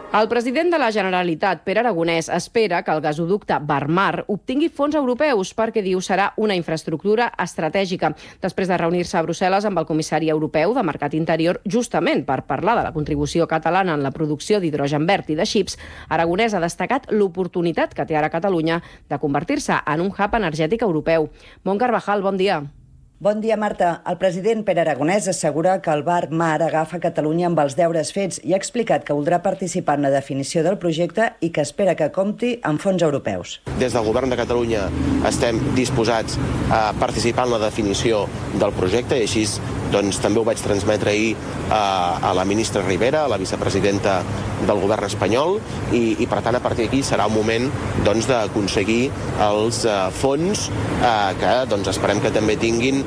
El president de la Generalitat, Pere Aragonès, espera que el gasoducte Barmar obtingui fons europeus perquè diu serà una infraestructura estratègica. Després de reunir-se a Brussel·les amb el comissari europeu de Mercat Interior justament per parlar de la contribució catalana en la producció d'hidrogen verd i de xips, Aragonès ha destacat l'oportunitat que té ara Catalunya de convertir-se en un hub energètic europeu. Mont Carvajal, bon dia. Bon dia, Marta. El president Pere Aragonès assegura que el Barmar agafa Catalunya amb els deures fets i ha explicat que voldrà participar en la definició del projecte i que espera que compti amb fons europeus. Des del govern de Catalunya estem disposats a participar en la definició del projecte i així també ho vaig transmetre ahir a la ministra Ribera, a la vicepresidenta del govern espanyol i per tant a partir d'aquí serà un moment d'aconseguir els fons que esperem que també tinguin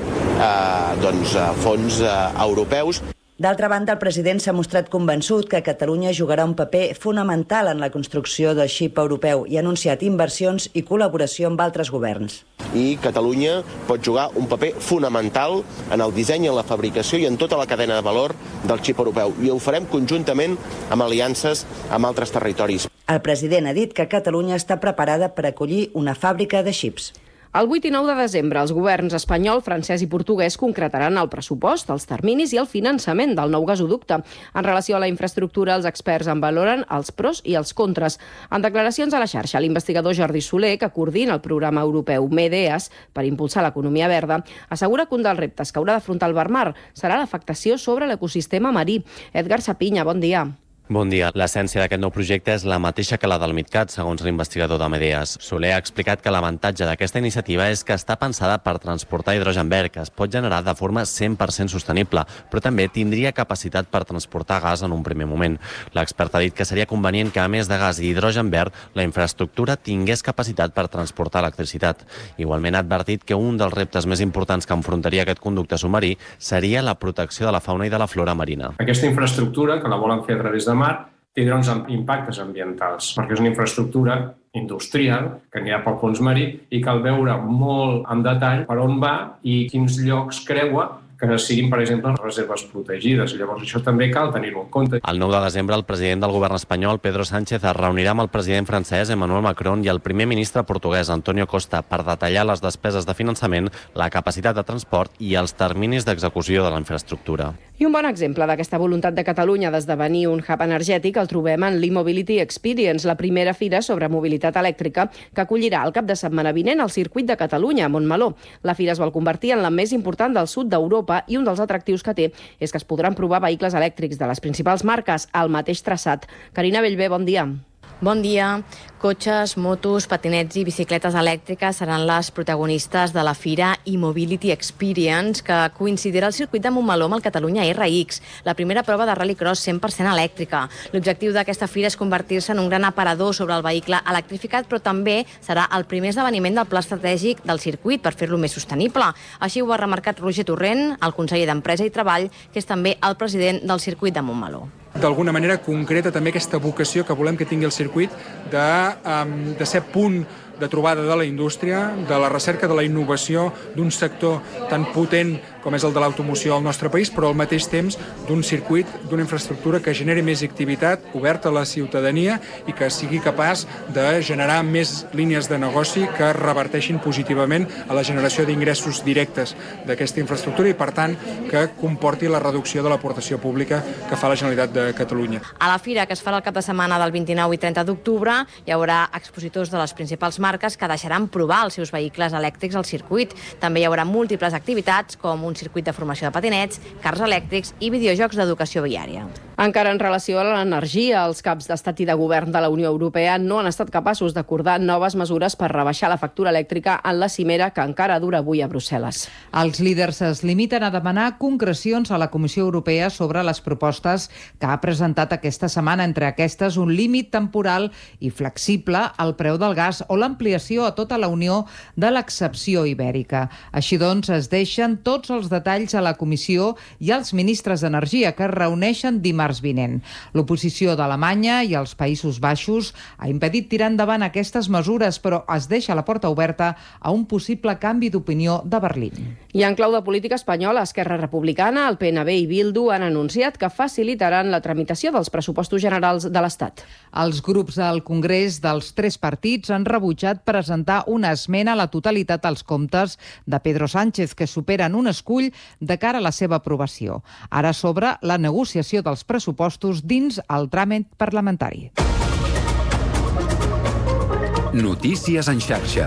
fons europeus. D'altra banda, el president s'ha mostrat convençut que Catalunya jugarà un paper fonamental en la construcció del xip europeu i ha anunciat inversions i col·laboració amb altres governs. I Catalunya pot jugar un paper fonamental en el disseny, en la fabricació i en tota la cadena de valor del xip europeu. I ho farem conjuntament amb aliances amb altres territoris. El president ha dit que Catalunya està preparada per acollir una fàbrica de xips. El 8 i 9 de desembre, els governs espanyol, francès i portuguès concretaran el pressupost, els terminis i el finançament del nou gasoducte. En relació a la infraestructura, els experts en valoren els pros i els contres. En declaracions a la xarxa, l'investigador Jordi Soler, que coordina el programa europeu MEDEAS per impulsar l'economia verda, assegura que un dels reptes que haurà d'afrontar el Barmar serà l'afectació sobre l'ecosistema marí. Edgar Sapinya, bon dia. Bon dia. L'essència d'aquest nou projecte és la mateixa que la del MidCat, segons l'investigador de Medeas. Soler ha explicat que l'avantatge d'aquesta iniciativa és que està pensada per transportar hidrogen verd, que es pot generar de forma 100% sostenible, però també tindria capacitat per transportar gas en un primer moment. L'expert ha dit que seria convenient que, a més de gas i hidrogen verd, la infraestructura tingués capacitat per transportar electricitat. Igualment ha advertit que un dels reptes més importants que enfrontaria aquest conducte submarí seria la protecció de la fauna i de la flora marina. Aquesta infraestructura, que la volen fer a través de mar, tindrà uns impactes ambientals, perquè és una infraestructura industrial que anirà pel fons marí i cal veure molt en detall per on va i quins llocs creua que siguin, per exemple, reserves protegides. Llavors, això també cal tenir-ho en compte. El 9 de desembre, el president del govern espanyol, Pedro Sánchez, es reunirà amb el president francès, Emmanuel Macron, i el primer ministre portuguès, Antonio Costa, per detallar les despeses de finançament, la capacitat de transport i els terminis d'execució de la infraestructura. I un bon exemple d'aquesta voluntat de Catalunya d'esdevenir un hub energètic el trobem en l'E-Mobility Experience, la primera fira sobre mobilitat elèctrica que acollirà el cap de setmana vinent al circuit de Catalunya, a Montmeló. La fira es vol convertir en la més important del sud d'Europa i un dels atractius que té és que es podran provar vehicles elèctrics de les principals marques al mateix traçat. Carina Bellver, bon dia. Bon dia. Cotxes, motos, patinets i bicicletes elèctriques seran les protagonistes de la fira E-Mobility Experience, que coincidirà al circuit de Montmeló amb el Catalunya RX, la primera prova de rallycross 100% elèctrica. L'objectiu d'aquesta fira és convertir-se en un gran aparador sobre el vehicle electrificat, però també serà el primer esdeveniment del pla estratègic del circuit per fer-lo més sostenible. Així ho ha remarcat Roger Torrent, el conseller d'Empresa i Treball, que és també el president del circuit de Montmeló. D'alguna manera concreta també aquesta vocació que volem que tingui el circuit de ser punt de trobada de la indústria, de la recerca, de la innovació, d'un sector tan potent com és el de l'automoció al nostre país, però al mateix temps d'un circuit, d'una infraestructura que generi més activitat oberta a la ciutadania i que sigui capaç de generar més línies de negoci que reverteixin positivament a la generació d'ingressos directes d'aquesta infraestructura i, per tant, que comporti la reducció de l'aportació pública que fa la Generalitat de Catalunya. A la fira, que es farà el cap de setmana del 29 i 30 d'octubre, hi haurà expositors de les principals marques que deixaran provar els seus vehicles elèctrics al circuit. També hi haurà múltiples activitats, com un circuit de formació de patinets, cars elèctrics i videojocs d'educació viària. Encara en relació a l'energia, els caps d'estat i de govern de la Unió Europea no han estat capaços d'acordar noves mesures per rebaixar la factura elèctrica en la cimera que encara dura avui a Brussel·les. Els líders es limiten a demanar concrecions a la Comissió Europea sobre les propostes que ha presentat aquesta setmana, entre aquestes un límit temporal i flexible al preu del gas o la l'ampliació a tota la Unió de l'excepció ibèrica. Així doncs, es deixen tots els detalls a la Comissió i als ministres d'Energia, que es reuneixen dimarts vinent. L'oposició d'Alemanya i els Països Baixos ha impedit tirar endavant aquestes mesures, però es deixa la porta oberta a un possible canvi d'opinió de Berlín. I en clau de política espanyola, Esquerra Republicana, el PNB i Bildu han anunciat que facilitaran la tramitació dels pressupostos generals de l'Estat. Els grups del Congrés dels tres partits han rebutjat presentar una esmena a la totalitat als comptes de Pedro Sánchez, que superen un escull de cara a la seva aprovació. Ara s'obre la negociació dels pressupostos dins el tràmit parlamentari. Notícies en xarxa.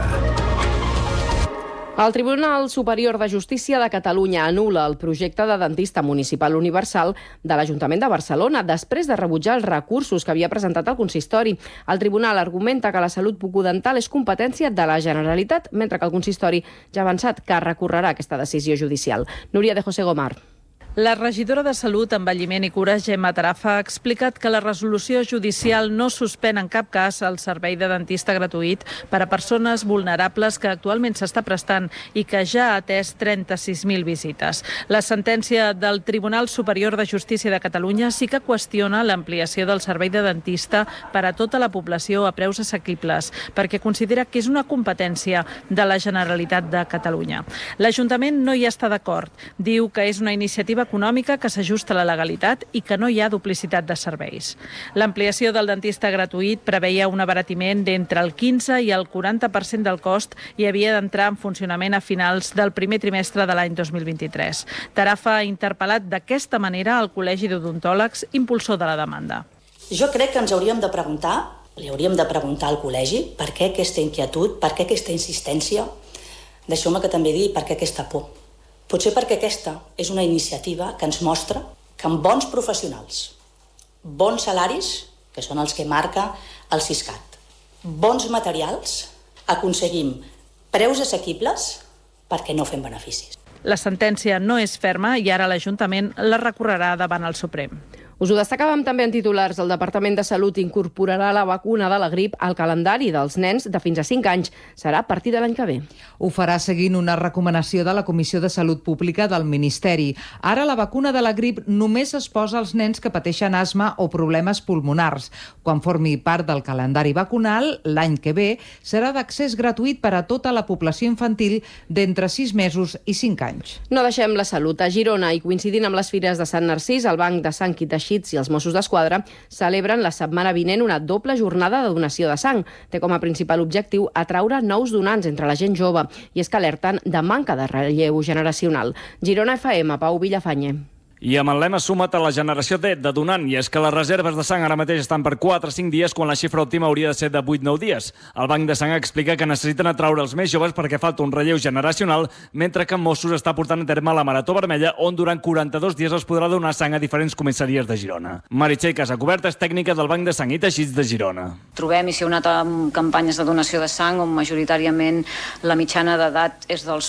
El Tribunal Superior de Justícia de Catalunya anul·la el projecte de dentista municipal universal de l'Ajuntament de Barcelona després de rebutjar els recursos que havia presentat el consistori. El tribunal argumenta que la salut bucodental és competència de la Generalitat, mentre que el consistori ja ha avançat que recorrerà aquesta decisió judicial. Núria de José Gomar. La regidora de Salut, Envelliment i Cures, Gemma Tarafa, ha explicat que la resolució judicial no suspèn en cap cas el servei de dentista gratuït per a persones vulnerables que actualment s'està prestant i que ja ha atès 36.000 visites. La sentència del Tribunal Superior de Justícia de Catalunya sí que qüestiona l'ampliació del servei de dentista per a tota la població a preus assequibles, perquè considera que és una competència de la Generalitat de Catalunya. L'Ajuntament no hi està d'acord. Diu que és una iniciativa econòmica que s'ajusta a la legalitat i que no hi ha duplicitat de serveis. L'ampliació del dentista gratuït preveia un abaratiment d'entre el 15 i el 40% del cost i havia d'entrar en funcionament a finals del primer trimestre de l'any 2023. Tarafa ha interpel·lat d'aquesta manera al Col·legi d'Odontòlegs, impulsor de la demanda. Jo crec que ens hauríem de preguntar, li hauríem de preguntar al col·legi per què aquesta inquietud, per què aquesta insistència, deixeu-me que també digui per què aquesta por. Potser perquè aquesta és una iniciativa que ens mostra que amb bons professionals, bons salaris, que són els que marca el Siscat, bons materials, aconseguim preus assequibles perquè no fem beneficis. La sentència no és ferma i ara l'Ajuntament la recorrerà davant el Suprem. Us ho destacàvem també en titulars. El Departament de Salut incorporarà la vacuna de la grip al calendari dels nens de fins a 5 anys. Serà a partir de l'any que ve. Ho farà seguint una recomanació de la Comissió de Salut Pública del Ministeri. Ara la vacuna de la grip només es posa als nens que pateixen asma o problemes pulmonars. Quan formi part del calendari vacunal, l'any que ve, serà d'accés gratuït per a tota la població infantil d'entre 6 mesos i 5 anys. No deixem la salut. A Girona, i coincidint amb les Fires de Sant Narcís, el Banc de Sang i Teixits i els Mossos d'Esquadra celebren la setmana vinent una doble jornada de donació de sang. Té com a principal objectiu atraure nous donants entre la gent jove i és que alerten de manca de relleu generacional. Girona FM, Pau Villafañe. I amb el lema Suma't a la generació D de donant, i és que les reserves de sang ara mateix estan per 4-5 dies quan la xifra òptima hauria de ser de 8-9 dies. El Banc de Sang explica que necessiten atraure els més joves perquè falta un relleu generacional, mentre que Mossos està portant a terme la Marató Vermella, on durant 42 dies es podrà donar sang a diferents comissaries de Girona. Meritxell Casacuberta és tècnica del Banc de Sang i Teixits de Girona. Trobem i s'hi ha unat amb campanyes de donació de sang on majoritàriament la mitjana d'edat és dels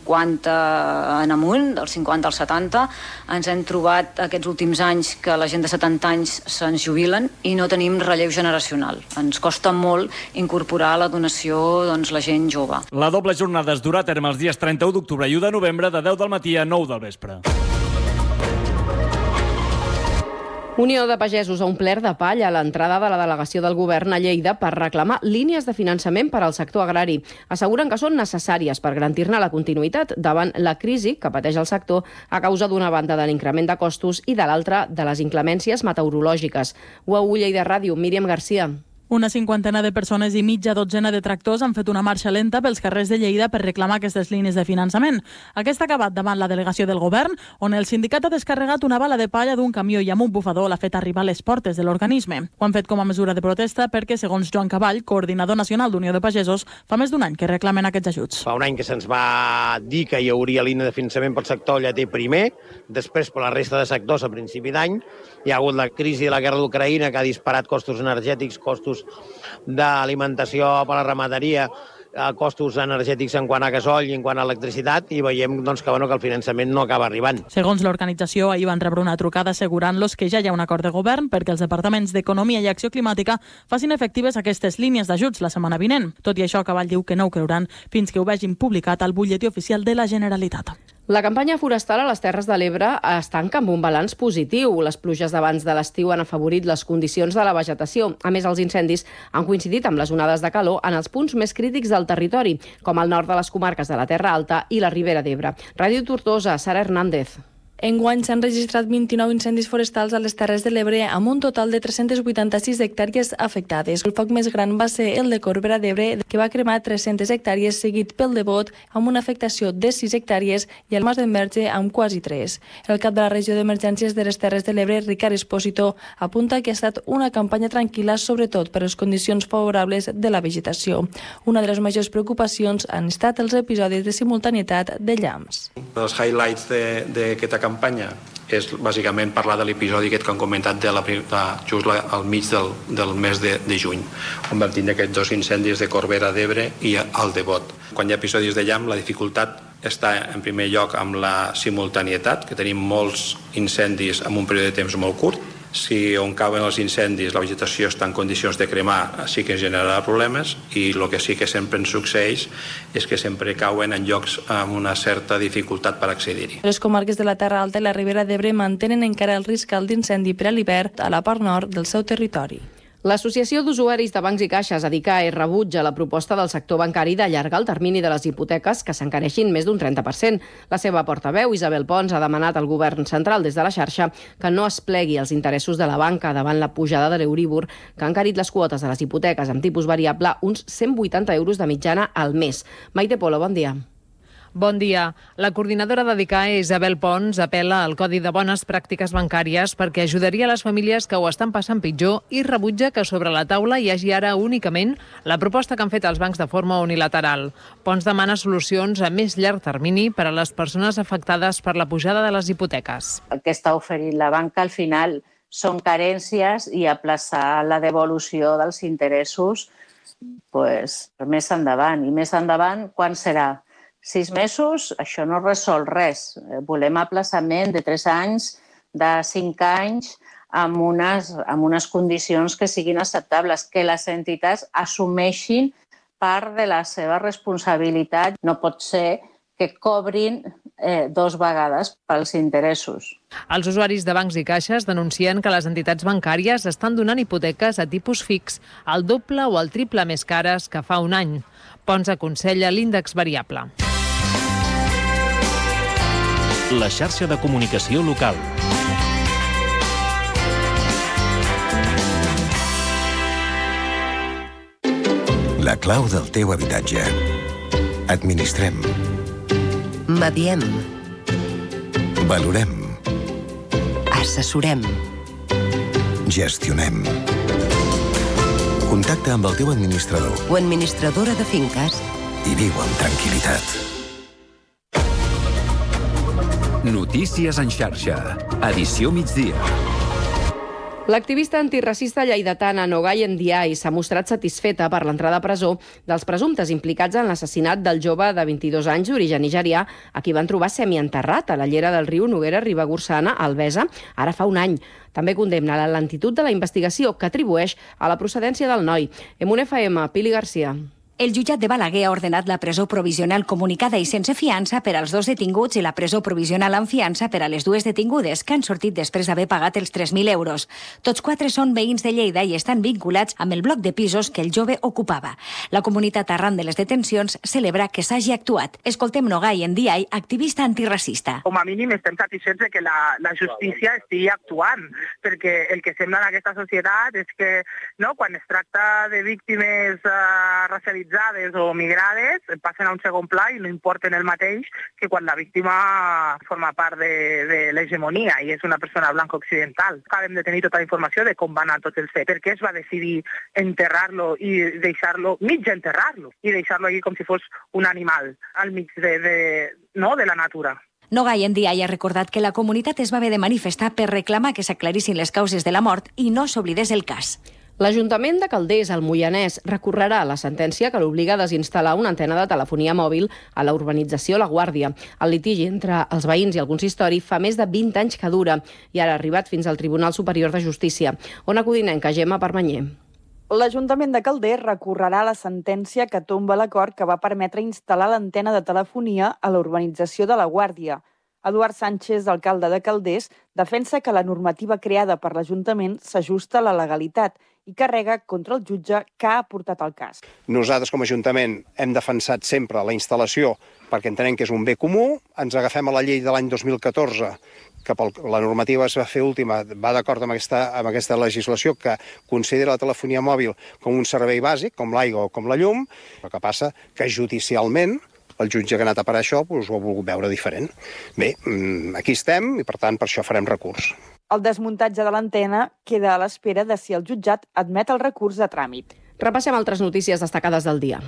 50 en amunt, dels 50 als 70. Ens hem trobat aquests últims anys que la gent de 70 anys se'ns jubilen i no tenim relleu generacional. Ens costa molt incorporar a la donació la gent jove. La doble jornada es durà a terme els dies 31 d'octubre i 1 de novembre de 10 del matí a 9 del vespre. Unió de Pagesos ha omplert de palla a l'entrada de la delegació del govern a Lleida per reclamar línies de finançament per al sector agrari. Asseguren que són necessàries per garantir-ne la continuïtat davant la crisi que pateix el sector a causa d'una banda de l'increment de costos i de l'altra de les inclemències meteorològiques. UAU Lleida Ràdio, Míriam Garcia. Una cinquantena de persones i mitja dotzena de tractors han fet una marxa lenta pels carrers de Lleida per reclamar aquestes línies de finançament. Aquest ha acabat davant la delegació del govern, on el sindicat ha descarregat una bala de palla d'un camió i amb un bufador l'ha fet arribar a les portes de l'organisme. Ho han fet com a mesura de protesta perquè, segons Joan Cavall, coordinador nacional d'Unió de Pagesos, fa més d'un any que reclamen aquests ajuts. Fa un any que se'ns va dir que hi hauria línia de finançament pel sector lleter primer, després per la resta de sectors a principi d'any. Hi ha hagut la crisi de la guerra d'Ucraïna que ha disparat costos energètics, costos d'alimentació per a la ramaderia costos energètics en quant a gasoll i en quant a electricitat, i veiem que el finançament no acaba arribant. Segons l'organització, ahir van rebre una trucada assegurant-los que ja hi ha un acord de govern perquè els departaments d'Economia i Acció Climàtica facin efectives aquestes línies d'ajuts la setmana vinent. Tot i això, Cavall diu que no ho creuran fins que ho vegin publicat al butlletí oficial de la Generalitat. La campanya forestal a les Terres de l'Ebre es tanca amb un balanç positiu. Les pluges d'abans de l'estiu han afavorit les condicions de la vegetació. A més, els incendis han coincidit amb les onades de calor en els punts més crítics del territori, com el nord de les comarques de la Terra Alta i la Ribera d'Ebre. Ràdio Tortosa, Sara Hernández. Enguany s'han registrat 29 incendis forestals a les Terres de l'Ebre amb un total de 386 hectàrees afectades. El foc més gran va ser el de Corbera d'Ebre, que va cremar 300 hectàrees, seguit pel de Bot, amb una afectació de 6 hectàrees, i el Mas d'Enverge amb quasi 3. El cap de la regió d'emergències de les Terres de l'Ebre, Ricard Espósito, apunta que ha estat una campanya tranquil·la, sobretot per les condicions favorables de la vegetació. Una de les majors preocupacions han estat els episodis de simultanietat de llamps. Els highlights d'aquesta campanya és bàsicament parlar de l'episodi aquest que han comentat just al mig del mes de juny, on vam tindre aquests 2 incendis de Corbera d'Ebre i el de Bot. Quan hi ha episodis de llamp, la dificultat està en primer lloc amb la simultanietat, que tenim molts incendis en un període de temps molt curt. Si on cauen els incendis la vegetació està en condicions de cremar, sí que ens generarà problemes, i el que sí que sempre ens succeeix és que sempre cauen en llocs amb una certa dificultat per accedir-hi. Les comarques de la Terra Alta i la Ribera d'Ebre mantenen encara el risc alt d'incendi per a l'hivern a la part nord del seu territori. L'Associació d'Usuaris de Bancs i Caixes, ADICAE, rebutja la proposta del sector bancari d'allargar el termini de les hipoteques que s'encareixin més d'un 30%. La seva portaveu, Isabel Pons, ha demanat al govern central des de la xarxa que no es plegui els interessos de la banca davant la pujada de l'Euríbor, que ha encarit les quotes de les hipoteques amb tipus variable uns 180 euros de mitjana al mes. Maite Polo, bon dia. Bon dia. La coordinadora d'ADICAE, Isabel Pons, apel·la al Codi de Bones Pràctiques Bancàries perquè ajudaria les famílies que ho estan passant pitjor i rebutja que sobre la taula hi hagi ara únicament la proposta que han fet els bancs de forma unilateral. Pons demana solucions a més llarg termini per a les persones afectades per la pujada de les hipoteques. El que està oferint la banca al final són carències i aplaçar la devolució dels interessos més endavant. I més endavant, quan serà? 6 mesos, això no resol res. Volem aplaçament de 3 anys, de 5 anys, amb unes condicions que siguin acceptables, que les entitats assumeixin part de la seva responsabilitat. No pot ser que cobrin 2 vegades pels interessos. Els usuaris de bancs i caixes denuncien que les entitats bancàries estan donant hipoteques a tipus fix al doble o al triple més cares que fa un any. Pons aconsella l'índex variable. La xarxa de comunicació local. La clau del teu habitatge. Administrem. Mediem. Valorem. Assessorem. Gestionem. Contacta amb el teu administrador. O administradora de finques. I viu amb tranquil·litat. Notícies en xarxa. Edició migdia. L'activista antiracista lleidatana Nogay Ndiaye s'ha mostrat satisfeta per l'entrada a presó dels presumptes implicats en l'assassinat del jove de 22 anys d'origen nigerià, a qui van trobar semienterrat a la llera del riu Noguera Ribagorçana, a Albesa, ara fa un any. També condemna la lentitud de la investigació que atribueix a la procedència del noi. En un FM, Pili Garcia. El jutjat de Balaguer ha ordenat la presó provisional comunicada i sense fiança per als 2 detinguts i la presó provisional amb fiança per a les 2 detingudes, que han sortit després d'haver pagat els 3.000 euros. Tots 4 són veïns de Lleida i estan vinculats amb el bloc de pisos que el jove ocupava. La comunitat arran de les detencions celebra que s'hagi actuat. Escoltem Nogay Ndiaye, activista antiracista. Com a mínim estem satisfets de que la justícia estigui actuant, perquè el que sembla en aquesta societat és que quan es tracta de víctimes racialitzades o migrades, passen a un segon pla i no importen el mateix que quan la víctima forma part de l'hegemonia i és una persona blanca occidental. Acabem de tenir tota la informació de com van anar tots els fets, per què es va decidir enterrar-lo i deixar-lo, mig enterrar-lo, i deixar-lo aquí com si fos un animal al mig de la natura. Nogay Ndiaye ha recordat que la comunitat es va haver de manifestar per reclamar que s'aclarissin les causes de la mort i no s'oblidés el cas. L'Ajuntament de Calders, al Moianès, recorrerà la sentència que l'obliga a desinstal·lar una antena de telefonia mòbil a la urbanització La Guàrdia. El litigi entre els veïns i el consistori fa més de 20 anys que dura i ara ha arribat fins al Tribunal Superior de Justícia. Ona Codinenca, Gemma Permanyer. L'Ajuntament de Calders recorrerà la sentència que tomba l'acord que va permetre instal·lar l'antena de telefonia a la urbanització de La Guàrdia. Eduard Sánchez, alcalde de Calders, defensa que la normativa creada per l'Ajuntament s'ajusta a la legalitat i carrega contra el jutge que ha portat el cas. Nosaltres, com a Ajuntament, hem defensat sempre la instal·lació perquè entenem que és un bé comú. Ens agafem a la llei de l'any 2014, que la normativa es va fer última, va d'acord amb aquesta legislació que considera la telefonia mòbil com un servei bàsic, com l'aigua o com la llum. El que passa que judicialment el jutge que ha anat a parar això ho ha volgut veure diferent. Bé, aquí estem i per tant per això farem recurs. El desmuntatge de l'antena queda a l'espera de si el jutjat admet el recurs a tràmit. Repassem altres notícies destacades del dia.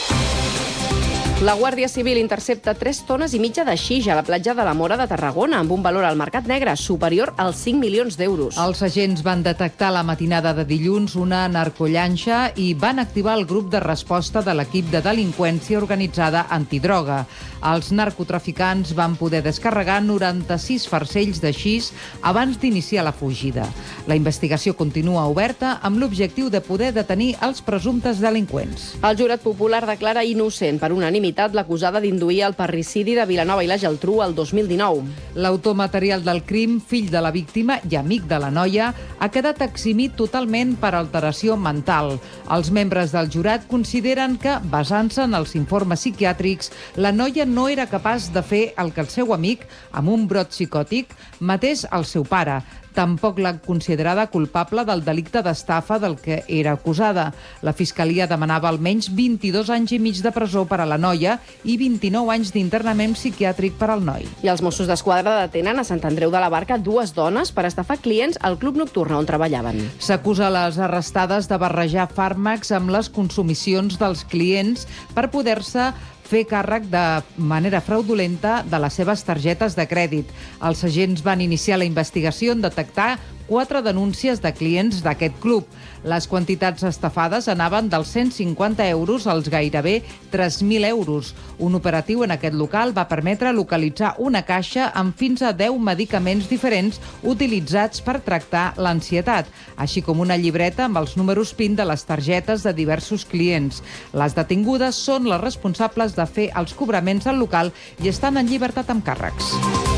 La Guàrdia Civil intercepta 3,5 tones de xix a la platja de la Mora de Tarragona, amb un valor al mercat negre superior als 5 milions d'euros. Els agents van detectar la matinada de dilluns una narcollanxa i van activar el grup de resposta de l'equip de delinqüència organitzada antidroga. Els narcotraficants van poder descarregar 96 farcells de xix abans d'iniciar la fugida. La investigació continua oberta amb l'objectiu de poder detenir els presumptes delinqüents. El jurat popular declara innocent per unanimitat l'acusada d'induir el parricidi de Vilanova i la Geltrú el 2019. L'autor material del crim, fill de la víctima i amic de la noia, ha quedat eximit totalment per alteració mental. Els membres del jurat consideren que, basant-se en els informes psiquiàtrics, la noia no era capaç de fer el que el seu amic, amb un brot psicòtic, matés el seu pare. Tampoc l'ha considerada culpable del delicte d'estafa del que era acusada. La Fiscalia demanava almenys 22 anys i mig de presó per a la noia i 29 anys d'internament psiquiàtric per al noi. I els Mossos d'Esquadra detenen a Sant Andreu de la Barca 2 dones per estafar clients al club nocturn on treballaven. S'acusa les arrestades de barrejar fàrmacs amb les consumicions dels clients per poder-se fer càrrec de manera fraudulenta de les seves targetes de crèdit. Els agents van iniciar la investigació en detectar 4 denúncies de clients d'aquest club. Les quantitats estafades anaven dels 150 euros als gairebé 3.000 euros. Un operatiu en aquest local va permetre localitzar una caixa amb fins a 10 medicaments diferents utilitzats per tractar l'ansietat, així com una llibreta amb els números PIN de les targetes de diversos clients. Les detingudes són les responsables de fer els cobraments al local i estan en llibertat amb càrrecs.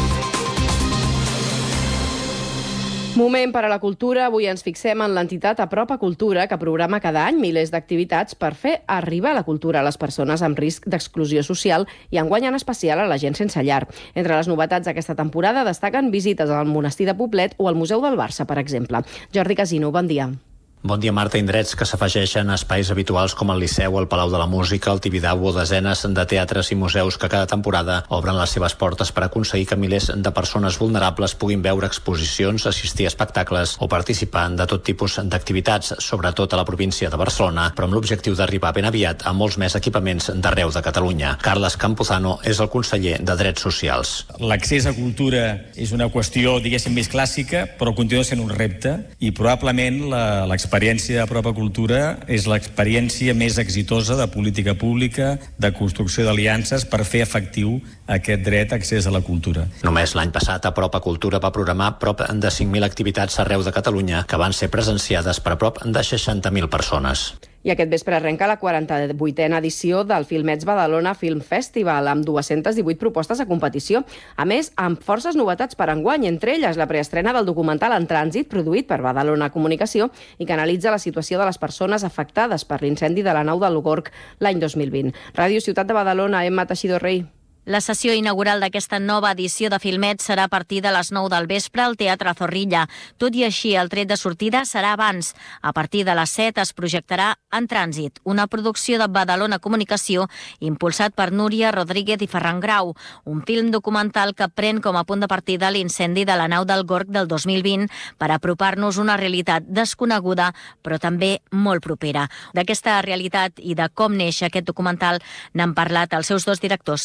Moment per a la cultura. Avui ens fixem en l'entitat Apropa Cultura, que programa cada any milers d'activitats per fer arribar la cultura a les persones amb risc d'exclusió social i enguany en especial a la gent sense llar. Entre les novetats d'aquesta temporada destaquen visites al monestir de Poblet o al Museu del Barça, per exemple. Jordi Casino, bon dia. Bon dia, Marta. Indrets que s'afegeixen a espais habituals com el Liceu, el Palau de la Música, el Tibidabo o desenes de teatres i museus que cada temporada obren les seves portes per aconseguir que milers de persones vulnerables puguin veure exposicions, assistir a espectacles o participar de tot tipus d'activitats, sobretot a la província de Barcelona, però amb l'objectiu d'arribar ben aviat a molts més equipaments d'arreu de Catalunya. Carles Campuzano és el conseller de Drets Socials. L'accés a cultura és una qüestió, diguéssim, més clàssica, però continua sent un repte i probablement l'experiència d'Apropa Cultura és l'experiència més exitosa de política pública, de construcció d'aliances per fer efectiu aquest dret a accés a la cultura. Només l'any passat Apropa Cultura va programar prop de 5.000 activitats arreu de Catalunya que van ser presenciades per prop de 60.000 persones. I aquest vespre arrenca la 48a edició del Filmets Badalona Film Festival, amb 218 propostes a competició. A més, amb forces novetats per enguany, entre elles la preestrena del documental En Trànsit, produït per Badalona Comunicació i que analitza la situació de les persones afectades per l'incendi de la nau del Gorg l'any 2020. Ràdio Ciutat de Badalona, Emma Teixidor Rey. La sessió inaugural d'aquesta nova edició de Filmet serà a partir de les 9 del vespre al Teatre Zorrilla. Tot i així, el tret de sortida serà abans. A partir de les 7 es projectarà En Trànsit, una producció de Badalona Comunicació impulsat per Núria Rodríguez i Ferran Grau, un film documental que pren com a punt de partida l'incendi de la nau del Gorg del 2020 per apropar-nos una realitat desconeguda, però també molt propera. D'aquesta realitat i de com neix aquest documental n'han parlat els seus dos directors, Núria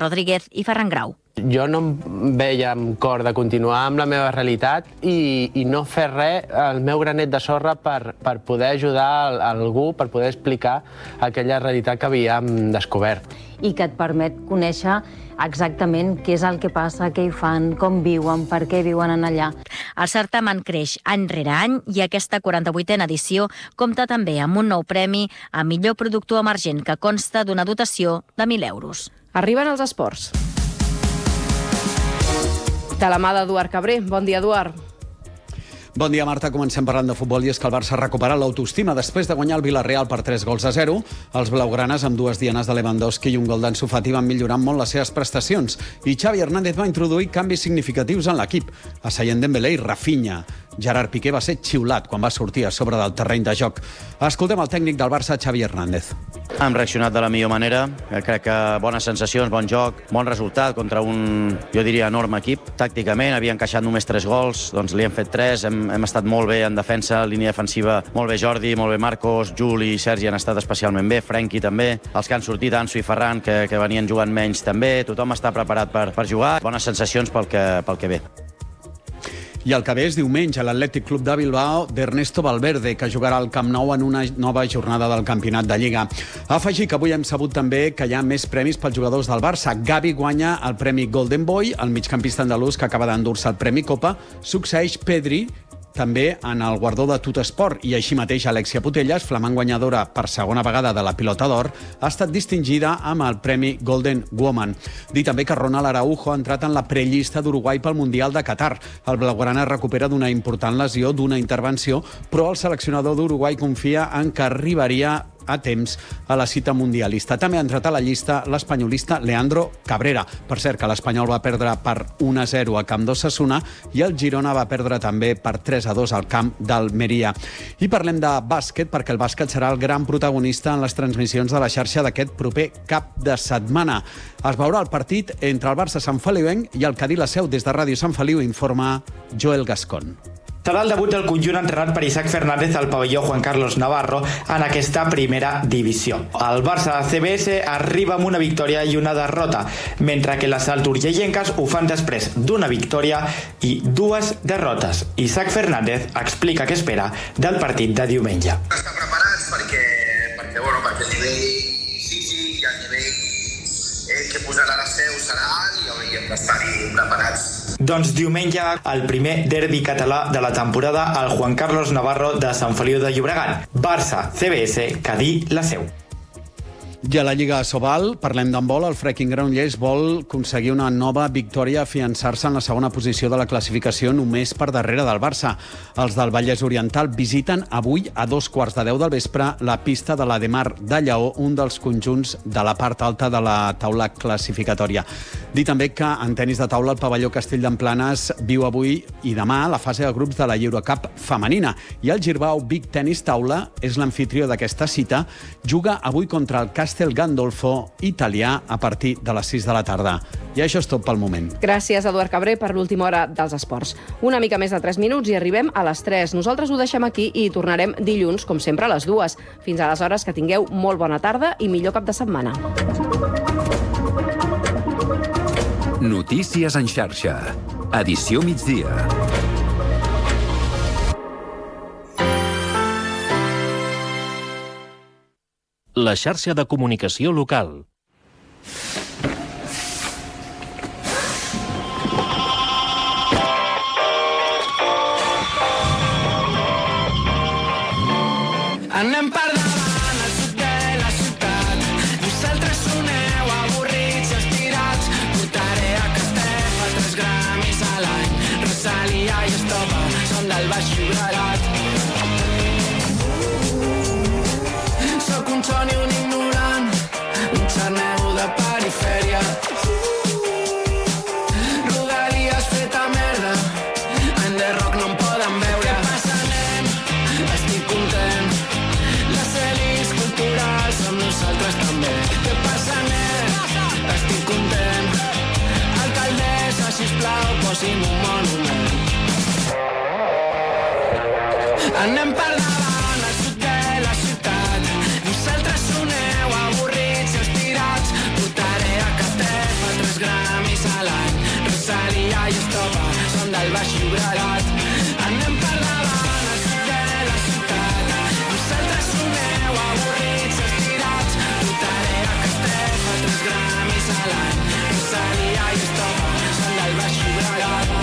Rodríguez i Ferran Grau. Jo no em veia amb cor de continuar amb la meva realitat i no fer res, el meu granet de sorra, per poder ajudar algú, per poder explicar aquella realitat que havíem descobert. I que et permet conèixer exactament què és el que passa, què hi fan, com viuen, per què viuen en allà. El certamen creix any rere any i aquesta 48a edició compta també amb un nou premi a millor productor emergent que consta d'una dotació de 1.000 euros. Arriben els esports. De la mà d'Eduard Cabré. Bon dia, Eduard. Bon dia, Marta. Comencem parlant de futbol i és que el Barça ha recuperat l'autoestima després de guanyar el Villarreal per 3-0. Els blaugranes, amb 2 dianes de Lewandowski i un gol d'Ansu Fati, van millorar molt les seves prestacions. I Xavi Hernández va introduir canvis significatius en l'equip. Assayen Dembélé i Rafinha. Gerard Piqué va ser xiulat quan va sortir a sobre del terreny de joc. Escoltem el tècnic del Barça, Xavi Hernández. Hem reaccionat de la millor manera. Crec que bones sensacions, bon joc, bon resultat contra un, jo diria, enorme equip. Tàcticament havia encaixat només 3 gols, doncs li hem fet 3, hem estat molt bé en defensa, línia defensiva molt bé Jordi, molt bé Marcos, Juli i Sergi han estat especialment bé, Frenkie també, els que han sortit, Ansu i Ferran, que venien jugant menys també, tothom està preparat per jugar, bones sensacions pel que ve. I el que ve és diumenge a l'Atlètic Club de Bilbao d'Ernesto Valverde, que jugarà al Camp Nou en una nova jornada del Campionat de Lliga. Afegir que avui hem sabut també que hi ha més premis pels jugadors del Barça. Gavi guanya el premi Golden Boy, el migcampista andalús que acaba d'endur-se el premi Copa. Succeeix Pedri també en el guardó de Tutesport, i així mateix Alexia Putellas, flamant guanyadora per segona vegada de la Pilota d'Or, ha estat distingida amb el premi Golden Woman. Dir també que Ronald Araujo ha entrat en la prellista d'Uruguai pel Mundial de Qatar. El blaugrana recupera d'una important lesió, d'una intervenció, però el seleccionador d'Uruguai confia en que arribaria a temps a la cita mundialista. També ha entrat a la llista l'espanyolista Leandro Cabrera. Per cert, que l'Espanyol va perdre per 1-0 a camp d'Osasuna i el Girona va perdre també per 3-2 al camp d'Almeria. I parlem de bàsquet, perquè el bàsquet serà el gran protagonista en les transmissions de la xarxa d'aquest proper cap de setmana. Es veurà el partit entre el Barça Sant Feliuenc i el Cadí La Seu. Des de Ràdio Sant Feliu informa Joel Gascon. Serà el debut del conjunt entrenat per Isaac Fernández al pavelló Juan Carlos Navarro en aquesta primera divisió. El Barça CBS arriba amb una victòria i una derrota, mentre que les alturgellenques ho fan després d'una victòria i 2 derrotes. Isaac Fernández explica què espera del partit de diumenge. Estan preparats perquè el nivell físic i el nivell que posarà la Seu serà alt i hauríem d'estar-hi preparats. Doncs diumenge, el primer derbi català de la temporada al Juan Carlos Navarro de Sant Feliu de Llobregat. Barça, CBS, Cadí, La Seu. I a la Lliga Sobal, parlem d'handbol, el Freaking Granollers vol aconseguir una nova victòria, afiançar-se en la segona posició de la classificació només per darrere del Barça. Els del Vallès Oriental visiten avui a 2:15 del vespre la pista de l'Ademar de Lleó, un dels conjunts de la part alta de la taula classificatòria. Dir també que en tenis de taula el pavelló Castell d'Emplanes viu avui i demà la fase de grups de la Eurocup femenina i el Girbau Vic Tenis Taula és l'amfitrió d'aquesta cita, juga avui contra el Castel Gandolfo italià a partir de les 6 de la tarda. I això és tot pel moment. Gràcies, Eduard Cabré, per l'última hora dels esports. Una mica més de 3 minuts i arribem a les 3. Nosaltres ho deixem aquí i tornarem dilluns, com sempre, a les 2. Fins aleshores, que tingueu molt bona tarda i millor cap de setmana. Notícies en xarxa. Edició migdia. La xarxa de comunicació local. Anem per davant al sud de la ciutat. Vosaltres soneu avorrits i estirats. Portaré a Castefa 3 gramis a l'any. Rosalia i Estopa són del Baix Llobregat. Sóc un son i un ignorant, un xarnego de perifèria. Rodalies feta merda, en The Rock no em poden veure. Què passa, nen? Estic content. Les elis culturals amb nosaltres també. Què passa, nen? Estic content. Alcaldessa, sisplau, posi'm un monument. Anem per davant al sud de la ciutat. Vosaltres soneu avorrits i estirats. Portaré a Castefa Llobregat. Anem per davant, al sud de la ciutat. Vosaltres soneu avorrits, estirats. Portaré a Castefa 3 gramis a l'any. Rosalia i Estopa són del Baix Llobregat.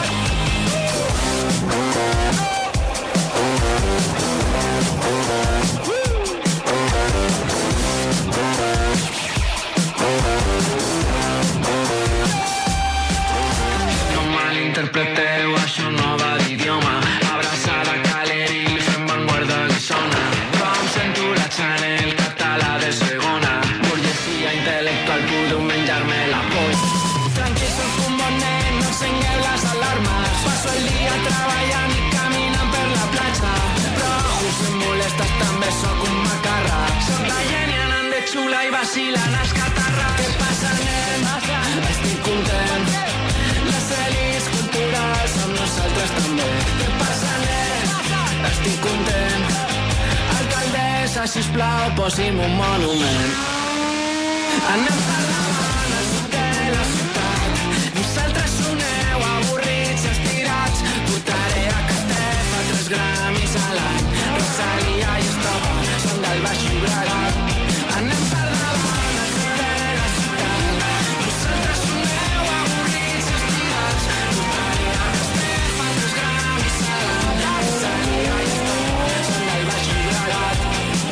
Interpreteu, això no va d'idioma. Abraçada Caleril, fem vanguarda guissona. Com sento la Chanel, català de segona. Burgesia intel·lectual, puc menjar-me la polla. Tranquil, soc un bon nen, no encengueu les alarmes. Passo el dia treballant i caminant per la platja. Però si em molestes també sóc un macarra. Soc la gènia anant de xula i vacilant els catarres. Què passa, nen? Estic content. Les elis culturals amb nosaltres també. Què passa, nen? Estic content. Alcaldessa, sisplau, posi'm un monument. Anem per davant, al sud de la ciutat. Vosaltres soneu avorrits, estirats. Portaré a Castefa 3 gramis a l'any. Rosalia i Estopa són del Baix Llobregat. Anem per davant, al sud de la ciutat. Vosaltres soneu avorrits, estirats. Portaré a Castefa 3 gramis a l'any. Rosalia i Estopa són del Baix Llobregat.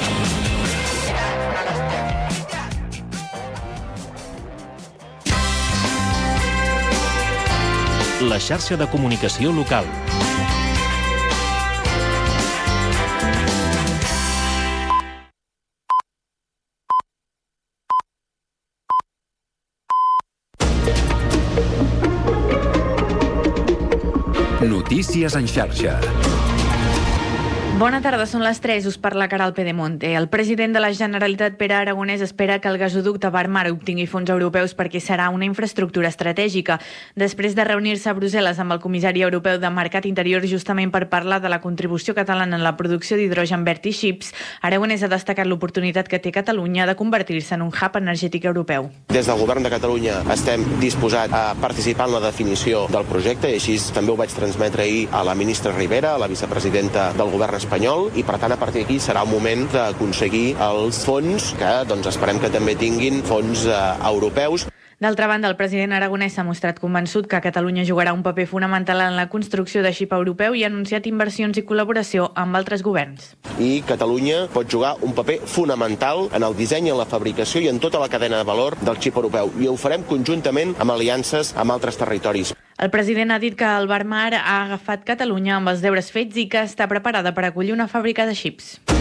La xarxa de comunicació local. Notícies en xarxa. Bona tarda, són les 3, us parla Caral Pedemonte. El president de la Generalitat, Pere Aragonès, espera que el gasoducte Barmar obtingui fons europeus perquè serà una infraestructura estratègica. Després de reunir-se a Brussel·les amb el comissari europeu de Mercat Interior justament per parlar de la contribució catalana en la producció d'hidrogen verd i xips, Aragonès ha destacat l'oportunitat que té Catalunya de convertir-se en un hub energètic europeu. Des del govern de Catalunya estem disposats a participar en la definició del projecte i així també ho vaig transmetre ahir a la ministra Ribera, a la vicepresidenta del govern espanyol, i per tant a partir d'aquí serà un moment d'aconseguir els fons que esperem que també tinguin fons europeus. D'altra banda, el president Aragonès s'ha mostrat convençut que Catalunya jugarà un paper fonamental en la construcció de xip europeu i ha anunciat inversions i col·laboració amb altres governs. I Catalunya pot jugar un paper fonamental en el disseny, en la fabricació i en tota la cadena de valor del xip europeu. I ho farem conjuntament amb aliances amb altres territoris. El president ha dit que el Barmar ha agafat Catalunya amb els deures fets i que està preparada per acollir una fàbrica de xips.